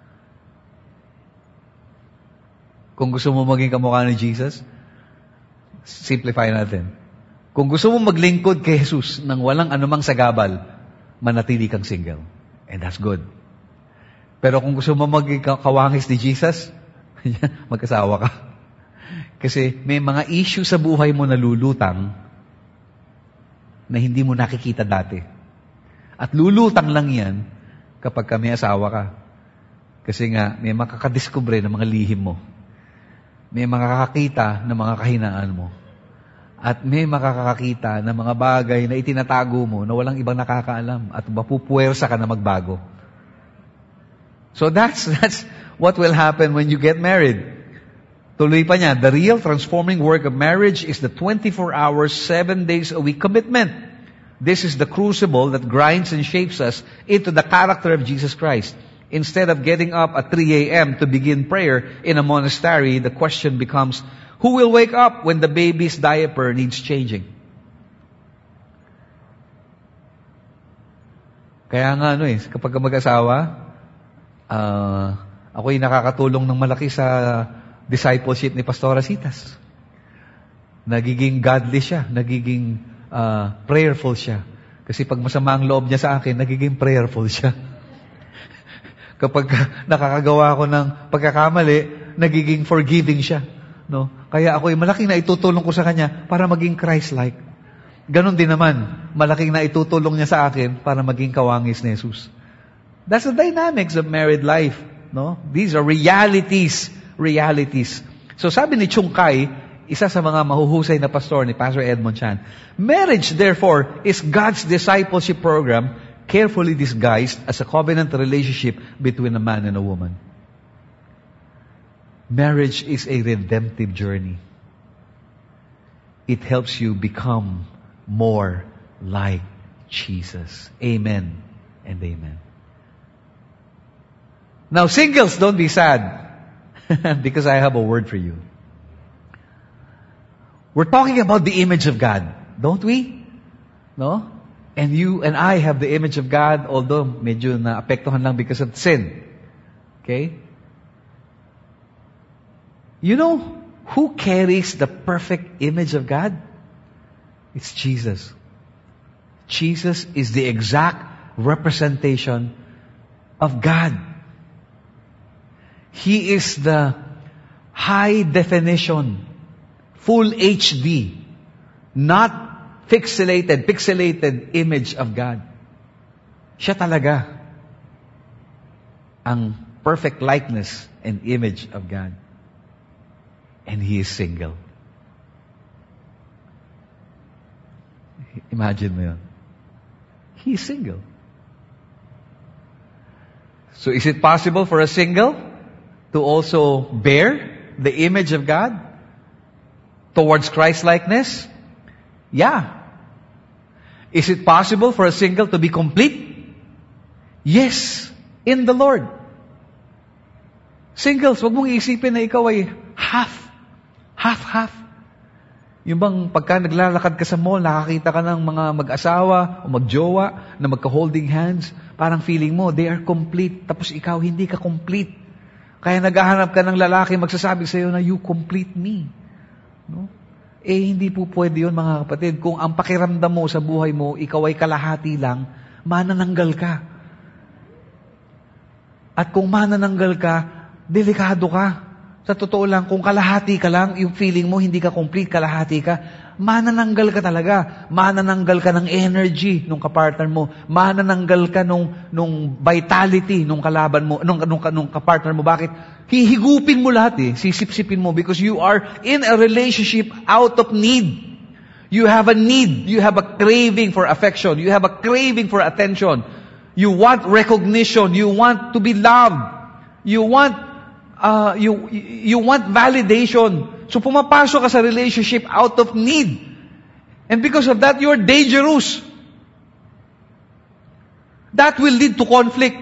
Kung gusto mo maging kamukha ni Jesus, simplify natin. Kung gusto mo maglingkod kay Jesus nang walang anumang sagabal, manatili kang single. And that's good. Pero kung gusto mo maging kawangis ni Jesus, mag-asawa ka. Kasi may mga issue sa buhay mo na lulutang na hindi mo nakikita dati. At lulutang lang yan kapag ka may asawa ka. Kasi nga, may makakadiskubre ng mga lihim mo. May makakakita ng mga kahinaan mo. At may makakakita ng mga bagay na itinatago mo na walang ibang nakakaalam at mapupuwersa ka na magbago. So that's, that's what will happen when you get married. Tuloy pa niya, the real transforming work of marriage is the twenty-four hours, seven days a week commitment. This is the crucible that grinds and shapes us into the character of Jesus Christ. Instead of getting up at three a.m. to begin prayer in a monastery, the question becomes, who will wake up when the baby's diaper needs changing? Kaya nga ano eh, kapag mag-asawa, uh, ako'y nakakatulong ng malaki sa discipleship ni Pastora Citas. Nagiging godly siya, nagiging uh, prayerful siya. Kasi pag masama ang loob niya sa akin, nagiging prayerful siya. Kapag nakakagawa ko ng pagkakamali, nagiging forgiving siya. No? Kaya ako'y malaking na itutulong ko sa kanya para maging Christ-like. Ganon din naman, malaking na itutulong niya sa akin para maging kawangis ni Jesus. That's the dynamics of married life. No? These are realities. Realities. So sabi ni Chung Kai, isa sa mga mahuhusay na pastor ni Pastor Edmond Chan, marriage, therefore, is God's discipleship program carefully disguised as a covenant relationship between a man and a woman. Marriage is a redemptive journey. It helps you become more like Jesus. Amen and amen. Now, singles, don't be sad. Because I have a word for you. We're talking about the image of God, don't we? No? And you and I have the image of God, although medyo naapektuhan lang because of sin. Okay? You know who carries the perfect image of God? It's Jesus. Jesus is the exact representation of God. He is the high definition, full H D, not pixelated, pixelated image of God. Siya talaga ang perfect likeness and image of God. And He is single. Imagine mo yun. He is single. So is it possible for a single to also bear the image of God towards Christ-likeness? Yeah. Is it possible for a single to be complete? Yes, in the Lord. Singles, wag mong isipin na ikaw ay half. Half-half. Yung bang pagka naglalakad ka sa mall, nakakita ka ng mga mag-asawa o mag-jowa na magka-holding hands, parang feeling mo, they are complete. Tapos ikaw, hindi ka complete. Kaya naghahanap ka ng lalaki magsasabi sa iyo na you complete me. No? Eh, hindi po pwede yun, mga kapatid. Kung ang pakiramdam mo sa buhay mo, ikaw ay kalahati lang, manananggal ka. At kung manananggal ka, delikado ka. Sa totoo lang, kung kalahati ka lang, yung feeling mo hindi ka complete, kalahati ka, manananggal ka talaga. Manananggal ka ng energy nung kapartner mo. Manananggal ka nung, nung vitality nung kalaban mo, nung, nung, nung kapartner mo. Bakit? Hihigupin mo lahat eh. Sisip-sipin mo because you are in a relationship out of need. You have a need. You have a craving for affection. You have a craving for attention. You want recognition. You want to be loved. You want, uh, you, you want validation. so pumapasok ka sa relationship out of need. And because of that, you're dangerous. That will lead to conflict.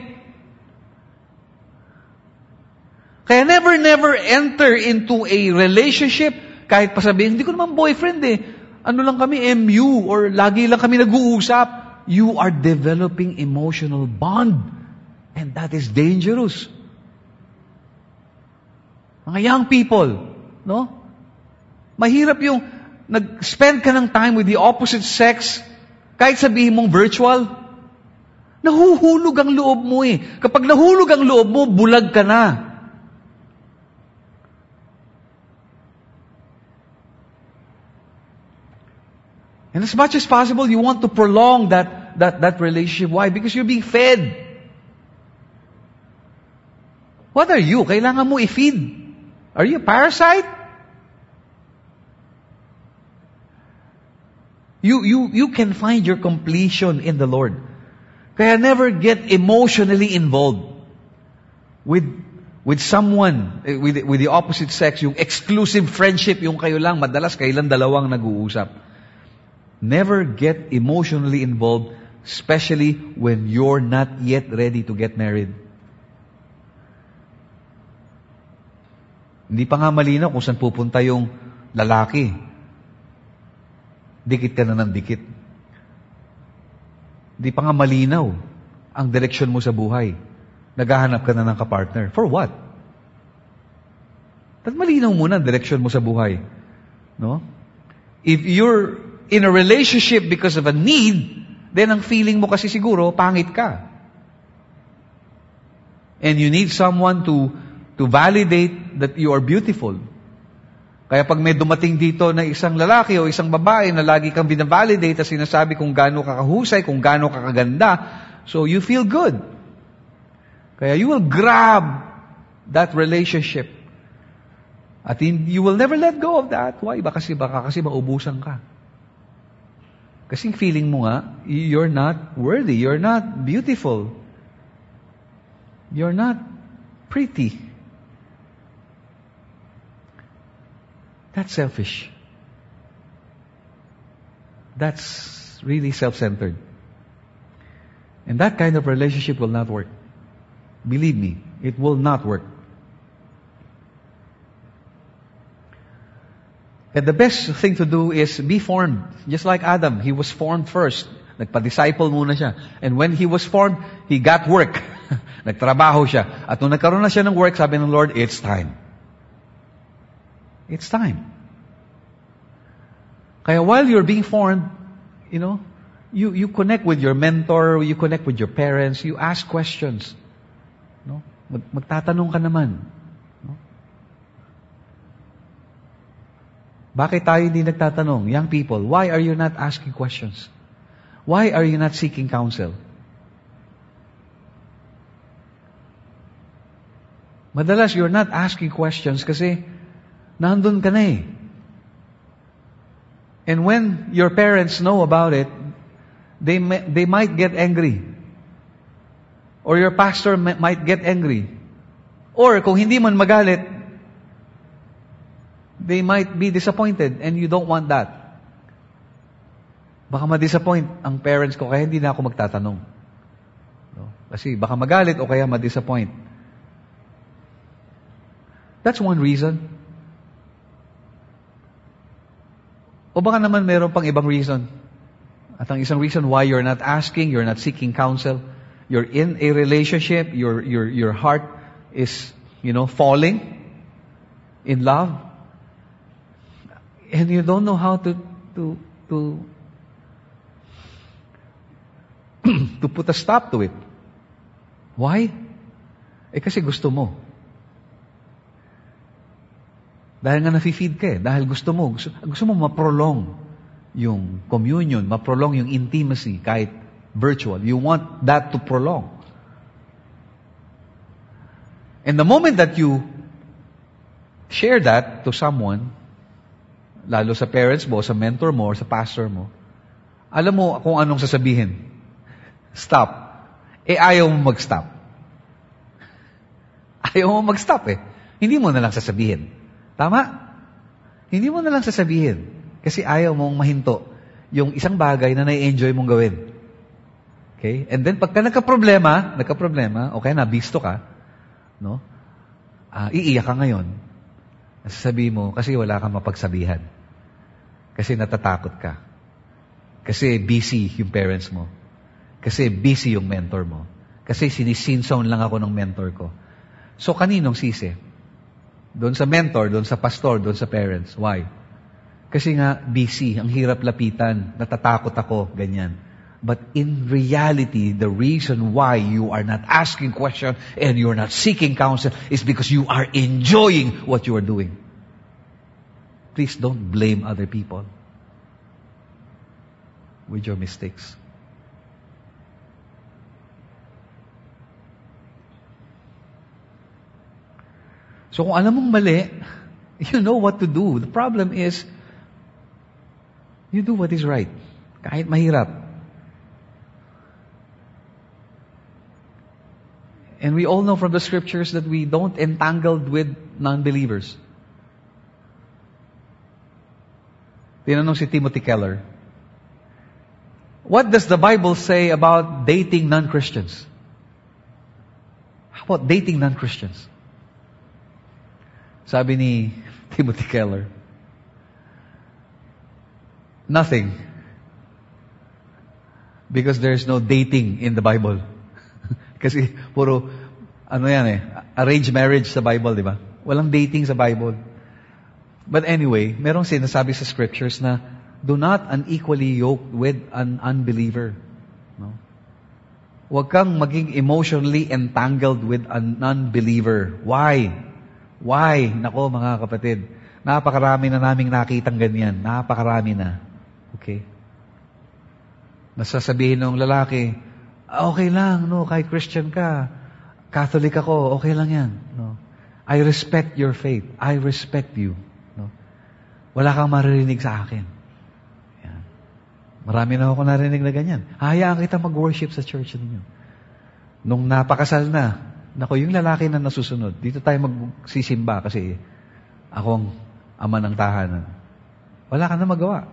Kaya never, never enter into a relationship, kahit pa sabihin, hindi ko naman boyfriend eh. Ano lang kami, M U, or lagi lang kami nag-uusap. You are developing emotional bond. And that is dangerous. Mga young people, no? Mahirap yung nag-spend ka ng time with the opposite sex, kahit sabihin mong virtual, nahuhulog ang loob mo eh. Kapag nahulog ang loob mo, bulag ka na. And as much as possible, you want to prolong that, that, that relationship. Why? Because you're being fed. What are you? Kailangan mo i-feed. Are you a parasite? You, you, you can find your completion in the Lord. Kaya never get emotionally involved with, with someone, with, with the opposite sex, yung exclusive friendship, yung kayo lang, madalas kailan dalawang nag-uusap. Never get emotionally involved, especially when you're not yet ready to get married. Hindi pa nga malinaw kung saan pupunta yung lalaki. Dikit ka na ng dikit. Hindi pa nga malinaw ang direksyon mo sa buhay. Naghahanap ka na ng kapartner. For what? At malinaw muna ang direksyon mo sa buhay. No? If you're in a relationship because of a need, then ang feeling mo kasi siguro, pangit ka. And you need someone to to validate that you are beautiful. Kaya pag may dumating dito na isang lalaki o isang babae na lagi kang binavalidate at sinasabi kung gaano ka kahusay, kung gaano ka kaganda, so you feel good. Kaya you will grab that relationship. At you will never let go of that. Why? Baka kasi, baka kasi maubusan ka. Kasi feeling mo nga, you're not worthy, you're not beautiful, you're not pretty. That's selfish. That's really self-centered. And that kind of relationship will not work. Believe me, it will not work. And the best thing to do is be formed. Just like Adam, he was formed first. Nagpa-disciple muna siya. And when he was formed, he got work. Nagtrabaho siya. At nung nagkaroon na siya ng work, sabi ng Lord, it's time. It's time. Kaya while you're being formed, you know, you, you connect with your mentor, you connect with your parents, you ask questions. No? Mag, magtatanong ka naman. No? Bakit tayo hindi nagtatanong? Young people, why are you not asking questions? Why are you not seeking counsel? Madalas, you're not asking questions kasi nandun ka na eh. And when your parents know about it, they may, they might get angry. Or your pastor may, might get angry. Or kung hindi man magalit, they might be disappointed and you don't want that. Baka ma-disappoint ang parents ko kaya hindi na ako magtatanong. No? Kasi baka magalit o kaya ma-disappoint. That's one reason. O baka naman meron pang ibang reason. At ang isang reason why you're not asking, you're not seeking counsel, you're in a relationship, your your your heart is, you know, falling in love, and you don't know how to to to to put a stop to it. Why? Eh kasi gusto mo. Dahil nga nafe-feed ka eh. Dahil gusto mo, gusto, gusto mo ma-prolong yung communion, ma-prolong yung intimacy kahit virtual. You want that to prolong. And the moment that you share that to someone, lalo sa parents mo, sa mentor mo, or sa pastor mo, alam mo kung anong sasabihin. Stop. Eh ayaw mo mag-stop. Ayaw mo mag-stop eh. Hindi mo na lang sasabihin. Tama? hindi mo na lang sasabihin. Kasi ayaw mong mahinto yung isang bagay na nai-enjoy mong gawin. Okay? And then, pagka nagka-problema, nagka-problema, okay na, bisto ka, no? Uh, iiyak ka ngayon. Sasabihin mo, kasi wala kang mapagsabihan. Kasi natatakot ka. Kasi busy yung parents mo. Kasi busy yung mentor mo. Kasi sinisinsown lang ako ng mentor ko. So, kaninong sisi? Doon sa mentor, doon sa pastor, doon sa parents. Why? Kasi nga, busy. Ang hirap lapitan. Natatakot ako. Ganyan. But in reality, the reason why you are not asking questions and you are not seeking counsel is because you are enjoying what you are doing. Please don't blame other people with your mistakes. So kung alam mong mali, you know what to do. The problem is, you do what is right. Kahit mahirap. And we all know from the scriptures that we don't entangle with non-believers. Tinanong si Timothy Keller, what does the Bible say about dating non-Christians? How about dating non-Christians? Sabi ni Timothy Keller, nothing. Because there's no dating in the Bible. Kasi puro, ano yan eh, arranged marriage sa Bible, di ba? Walang dating sa Bible. But anyway, merong sinasabi sa scriptures na, do not unequally yoke with an unbeliever. No? Huwag kang maging emotionally entangled with an unbeliever. Why? Why? Nako mga kapatid, napakarami na naming nakitang ganyan. Napakarami na. Okay? Nasasabihin ng lalaki, okay lang, no, kahit Christian ka, Catholic ako, okay lang yan. No? I respect your faith. I respect you. No? Wala kang maririnig sa akin. Yan. Marami na ako narinig na ganyan. Hayaan kita mag-worship sa church ninyo. Nung napakasal na, nako, yung lalaki na nasusunod, dito tayo magsisimba kasi akong ama ng tahanan. Wala ka na magawa.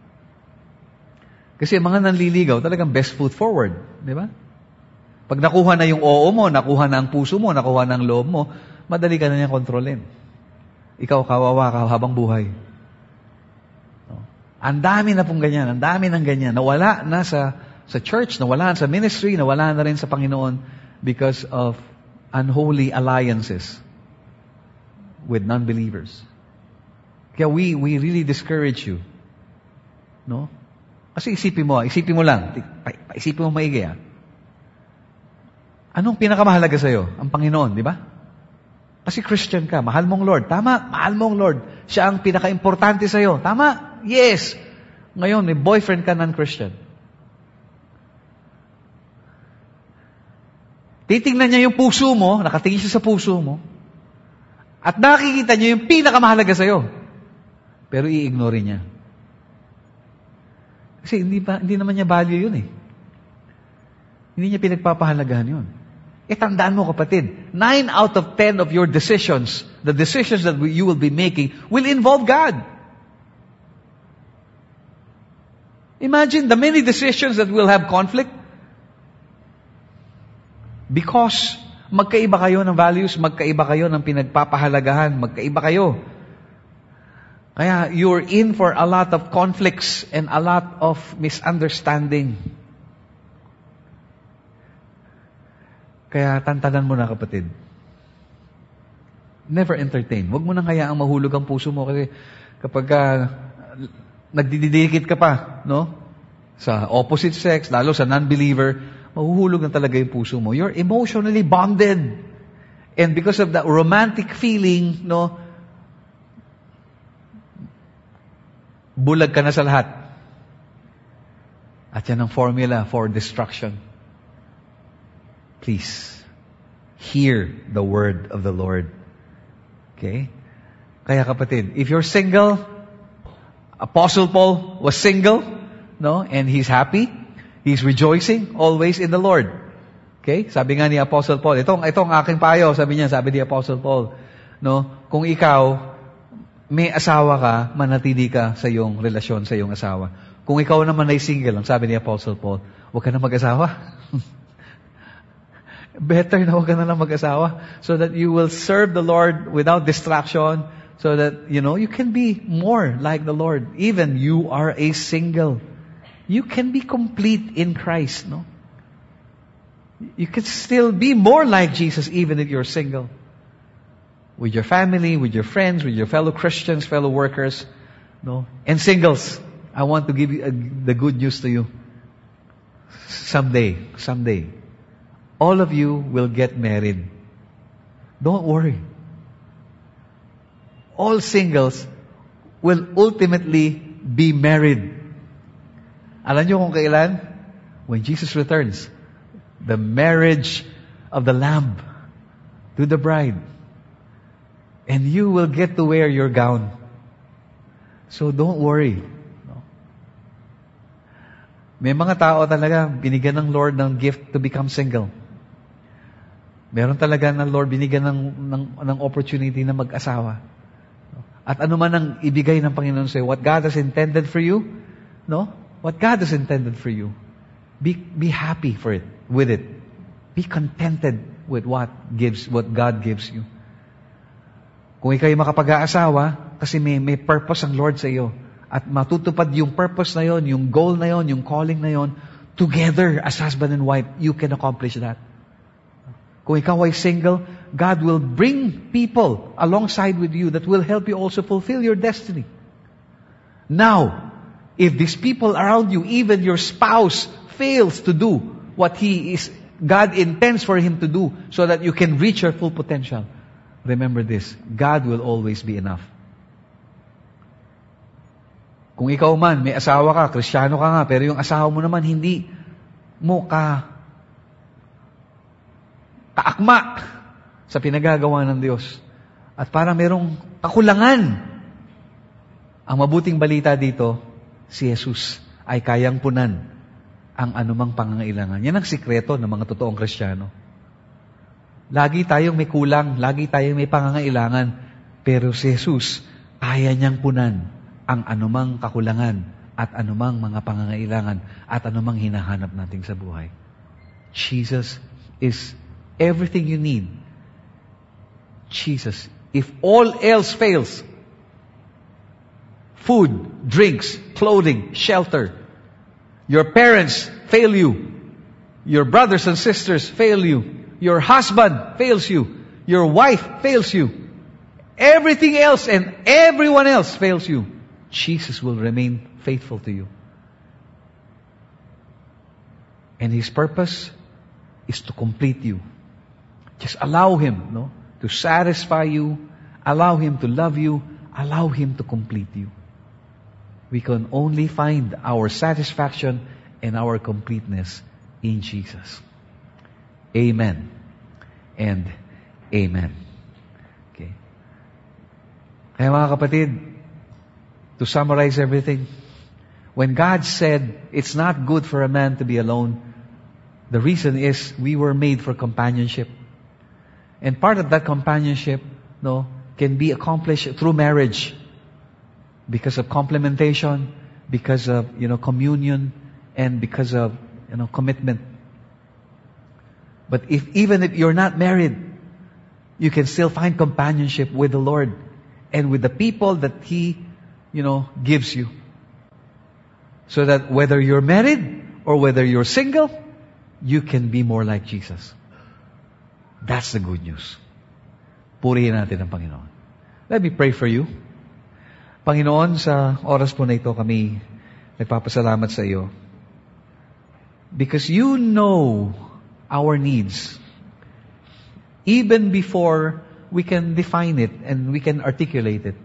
Kasi mga nanliligaw, talagang best foot forward. Di ba? Pag nakuha na yung oo mo, nakuha na ang puso mo, nakuha na ang loob mo, madali ka na niyang kontrolin. Ikaw, kawawa ka habang buhay. No? Ang dami na pong ganyan, ang dami ng ganyan. Nawala na sa, sa church, nawala sa ministry, nawala na rin sa Panginoon because of unholy alliances with non-believers. Kaya we, we really discourage you. No? Kasi isipin mo, isipin mo lang, isipin mo maigi ah. Anong pinakamahalaga sa'yo? Ang Panginoon, di ba? Kasi Christian ka, mahal mong Lord. Tama, mahal mong Lord. Siya ang pinaka-importante sa'yo. Tama? Yes. Ngayon, may boyfriend ka non-Christian. Titingnan niya yung puso mo, nakatingin siya sa puso mo, at nakikita niya yung pinakamahalaga sa'yo. Pero i-ignore niya. Kasi hindi, ba, hindi naman niya value yun eh. Hindi niya pinagpapahalagahan yun. Eh, tandaan mo kapatid, nine out of ten of your decisions, the decisions that you will be making, will involve God. Imagine the many decisions that will have conflict. Because magkaiba kayo ng values, magkaiba kayo ng pinagpapahalagahan, magkaiba kayo. Kaya you're in for a lot of conflicts and a lot of misunderstanding. Kaya tantanan mo na kapatid. Never entertain. Huwag mo nang hayaang mahulog ang puso mo kasi kapag uh, nagdididikit ka pa, no? Sa opposite sex, lalo sa non-believer, mahuhulog na talaga yung puso mo. You're emotionally bonded. And because of that romantic feeling, no, bulag ka na sa lahat. At yan ang formula for destruction. Please, hear the word of the Lord. Okay? Kaya kapatid, if you're single, Apostle Paul was single, no? And he's happy. He's rejoicing always in the Lord. Okay? Sabi nga ni Apostle Paul, itong, itong aking payo, sabi niya, sabi ni Apostle Paul, no? Kung ikaw, may asawa ka, manatili ka sa iyong relasyon sa iyong asawa. Kung ikaw naman ay single, ang sabi ni Apostle Paul, huwag ka na mag-asawa. Better na huwag ka na lang mag-asawa so that you will serve the Lord without distraction, so that, you know, you can be more like the Lord. Even you are a single. You can be complete in Christ, no? You can still be more like Jesus even if you're single. With your family, with your friends, with your fellow Christians, fellow workers, no? And singles, I want to give you a, the good news to you. Someday, someday, all of you will get married. Don't worry. All singles will ultimately be married. Alam niyo kung kailan? When Jesus returns. The marriage of the Lamb to the bride. And you will get to wear your gown. So don't worry. No? May mga tao talaga, binigyan ng Lord ng gift to become single. Meron talaga ng Lord binigyan ng, ng, ng opportunity na mag-asawa. At ano man ang ibigay ng Panginoon sa'yo, what God has intended for you, no? What God has intended for you, be, be happy for it, with it. Be contented with what gives, what God gives you. Kung ikaw'y makapag-aasawa, kasi may, may purpose ang Lord sa iyo, at matutupad yung purpose na yon, yung goal na yon, yung calling na yon, together as husband and wife, you can accomplish that. Kung ikaw ay single, God will bring people alongside with you that will help you also fulfill your destiny. Now, if these people around you, even your spouse, fails to do what He is, God intends for him to do so that you can reach your full potential, remember this, God will always be enough. Kung ikaw man, may asawa ka, Kristiyano ka nga, pero yung asawa mo naman, hindi mo ka kaakma sa pinagagawa ng Diyos. At parang merong kakulangan. Ang mabuting balita dito, si Jesus ay kayang punan ang anumang pangangailangan. Yan ang sikreto ng mga totoong Kristiyano. Lagi tayong may kulang, lagi tayong may pangangailangan, pero si Jesus, kaya niyang punan ang anumang kakulangan at anumang mga pangangailangan at anumang hinahanap natin sa buhay. Jesus is everything you need. Jesus. If all else fails, food, drinks, clothing, shelter, your parents fail you, your brothers and sisters fail you, your husband fails you, your wife fails you, everything else and everyone else fails you, Jesus will remain faithful to you. And His purpose is to complete you. Just allow Him, no, to satisfy you, allow Him to love you, allow Him to complete you. We can only find our satisfaction and our completeness in Jesus. Amen and amen. Okay. Kaya mga kapatid, to summarize everything, when God said it's not good for a man to be alone, the reason is we were made for companionship. And part of that companionship, no, can be accomplished through marriage. Because of complementation, because of, you know, communion, and because of, you know, commitment. But if even if you're not married, you can still find companionship with the Lord and with the people that He, you know, gives you. So that whether you're married or whether you're single, you can be more like Jesus. That's the good news. Purihin natin ang Panginoon. Let me pray for you. Panginoon, sa oras po na ito kami nagpapasalamat sa iyo. Because you know our needs. Even before we can define it and we can articulate it.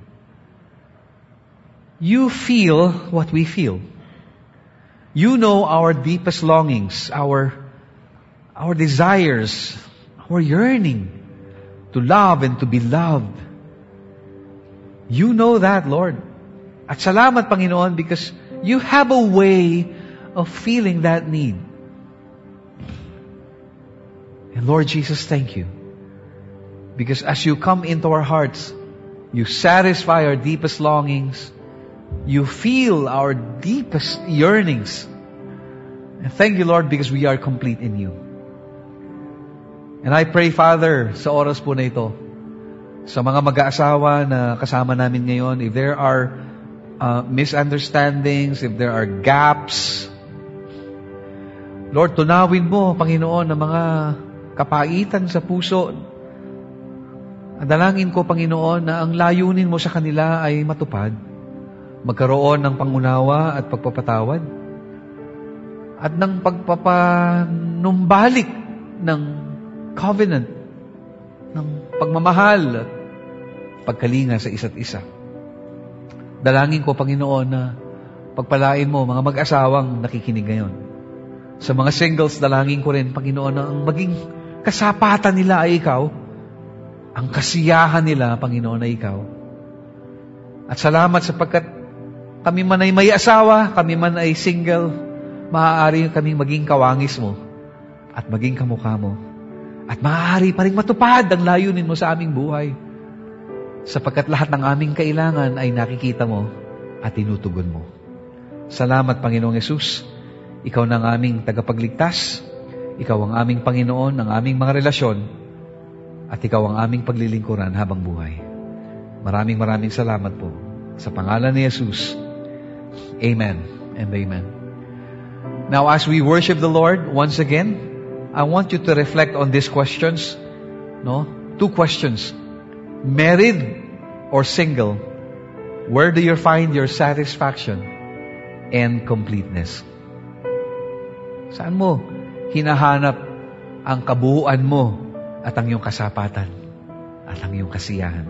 You feel what we feel. You know our deepest longings, our, our desires, our yearning to love and to be loved. You know that, Lord. At salamat, Panginoon, because you have a way of feeling that need. And Lord Jesus, thank you. Because as you come into our hearts, You satisfy our deepest longings. You feel our deepest yearnings. And thank you, Lord, because we are complete in you. And I pray, Father, sa oras po na ito, sa mga mag-aasawa na kasama namin ngayon, if there are uh, misunderstandings, if there are gaps, Lord, tunawin mo, Panginoon, ang mga kapaitan sa puso. Ang dalangin ko, Panginoon, na ang layunin mo sa kanila ay matupad. Magkaroon ng pangunawa at pagpapatawad. At ng pagpapanumbalik ng covenant, ng pagmamahal at pagkalinga sa isa't isa. Dalangin ko, Panginoon, na pagpalain mo mga mag-asawang nakikinig ngayon. Sa mga singles, dalangin ko rin, Panginoon, na ang maging kasapatan nila ay ikaw. Ang kasiyahan nila, Panginoon, ay ikaw. At salamat sapagkat kami man ay may asawa, kami man ay single, maaari kaming maging kawangis mo at maging kamukha mo. At maaari pa rin matupad ang layunin mo sa aming buhay. Sapagkat lahat ng aming kailangan ay nakikita mo at tinutugon mo. Salamat, Panginoong Yesus. Ikaw na ang aming tagapagligtas. Ikaw ang aming Panginoon, ang aming mga relasyon. At ikaw ang aming paglilingkuran habang buhay. Maraming maraming salamat po. Sa pangalan ni Jesus. Amen and amen. Now, as we worship the Lord, once again, I want you to reflect on these questions. No? Two questions. Married or single? Where do you find your satisfaction and completeness? Saan mo hinahanap ang kabuuan mo at ang iyong kasapatan at ang iyong kasiyahan?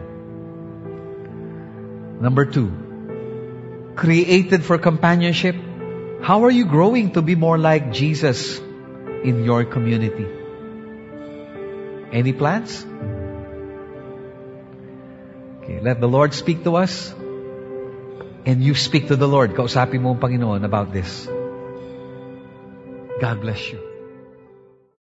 Number two, created for companionship. How are you growing to be more like Jesus in your community? Any plans? Okay, let the Lord speak to us and you speak to the Lord. Kausapin mo ang Panginoon about this. God bless you.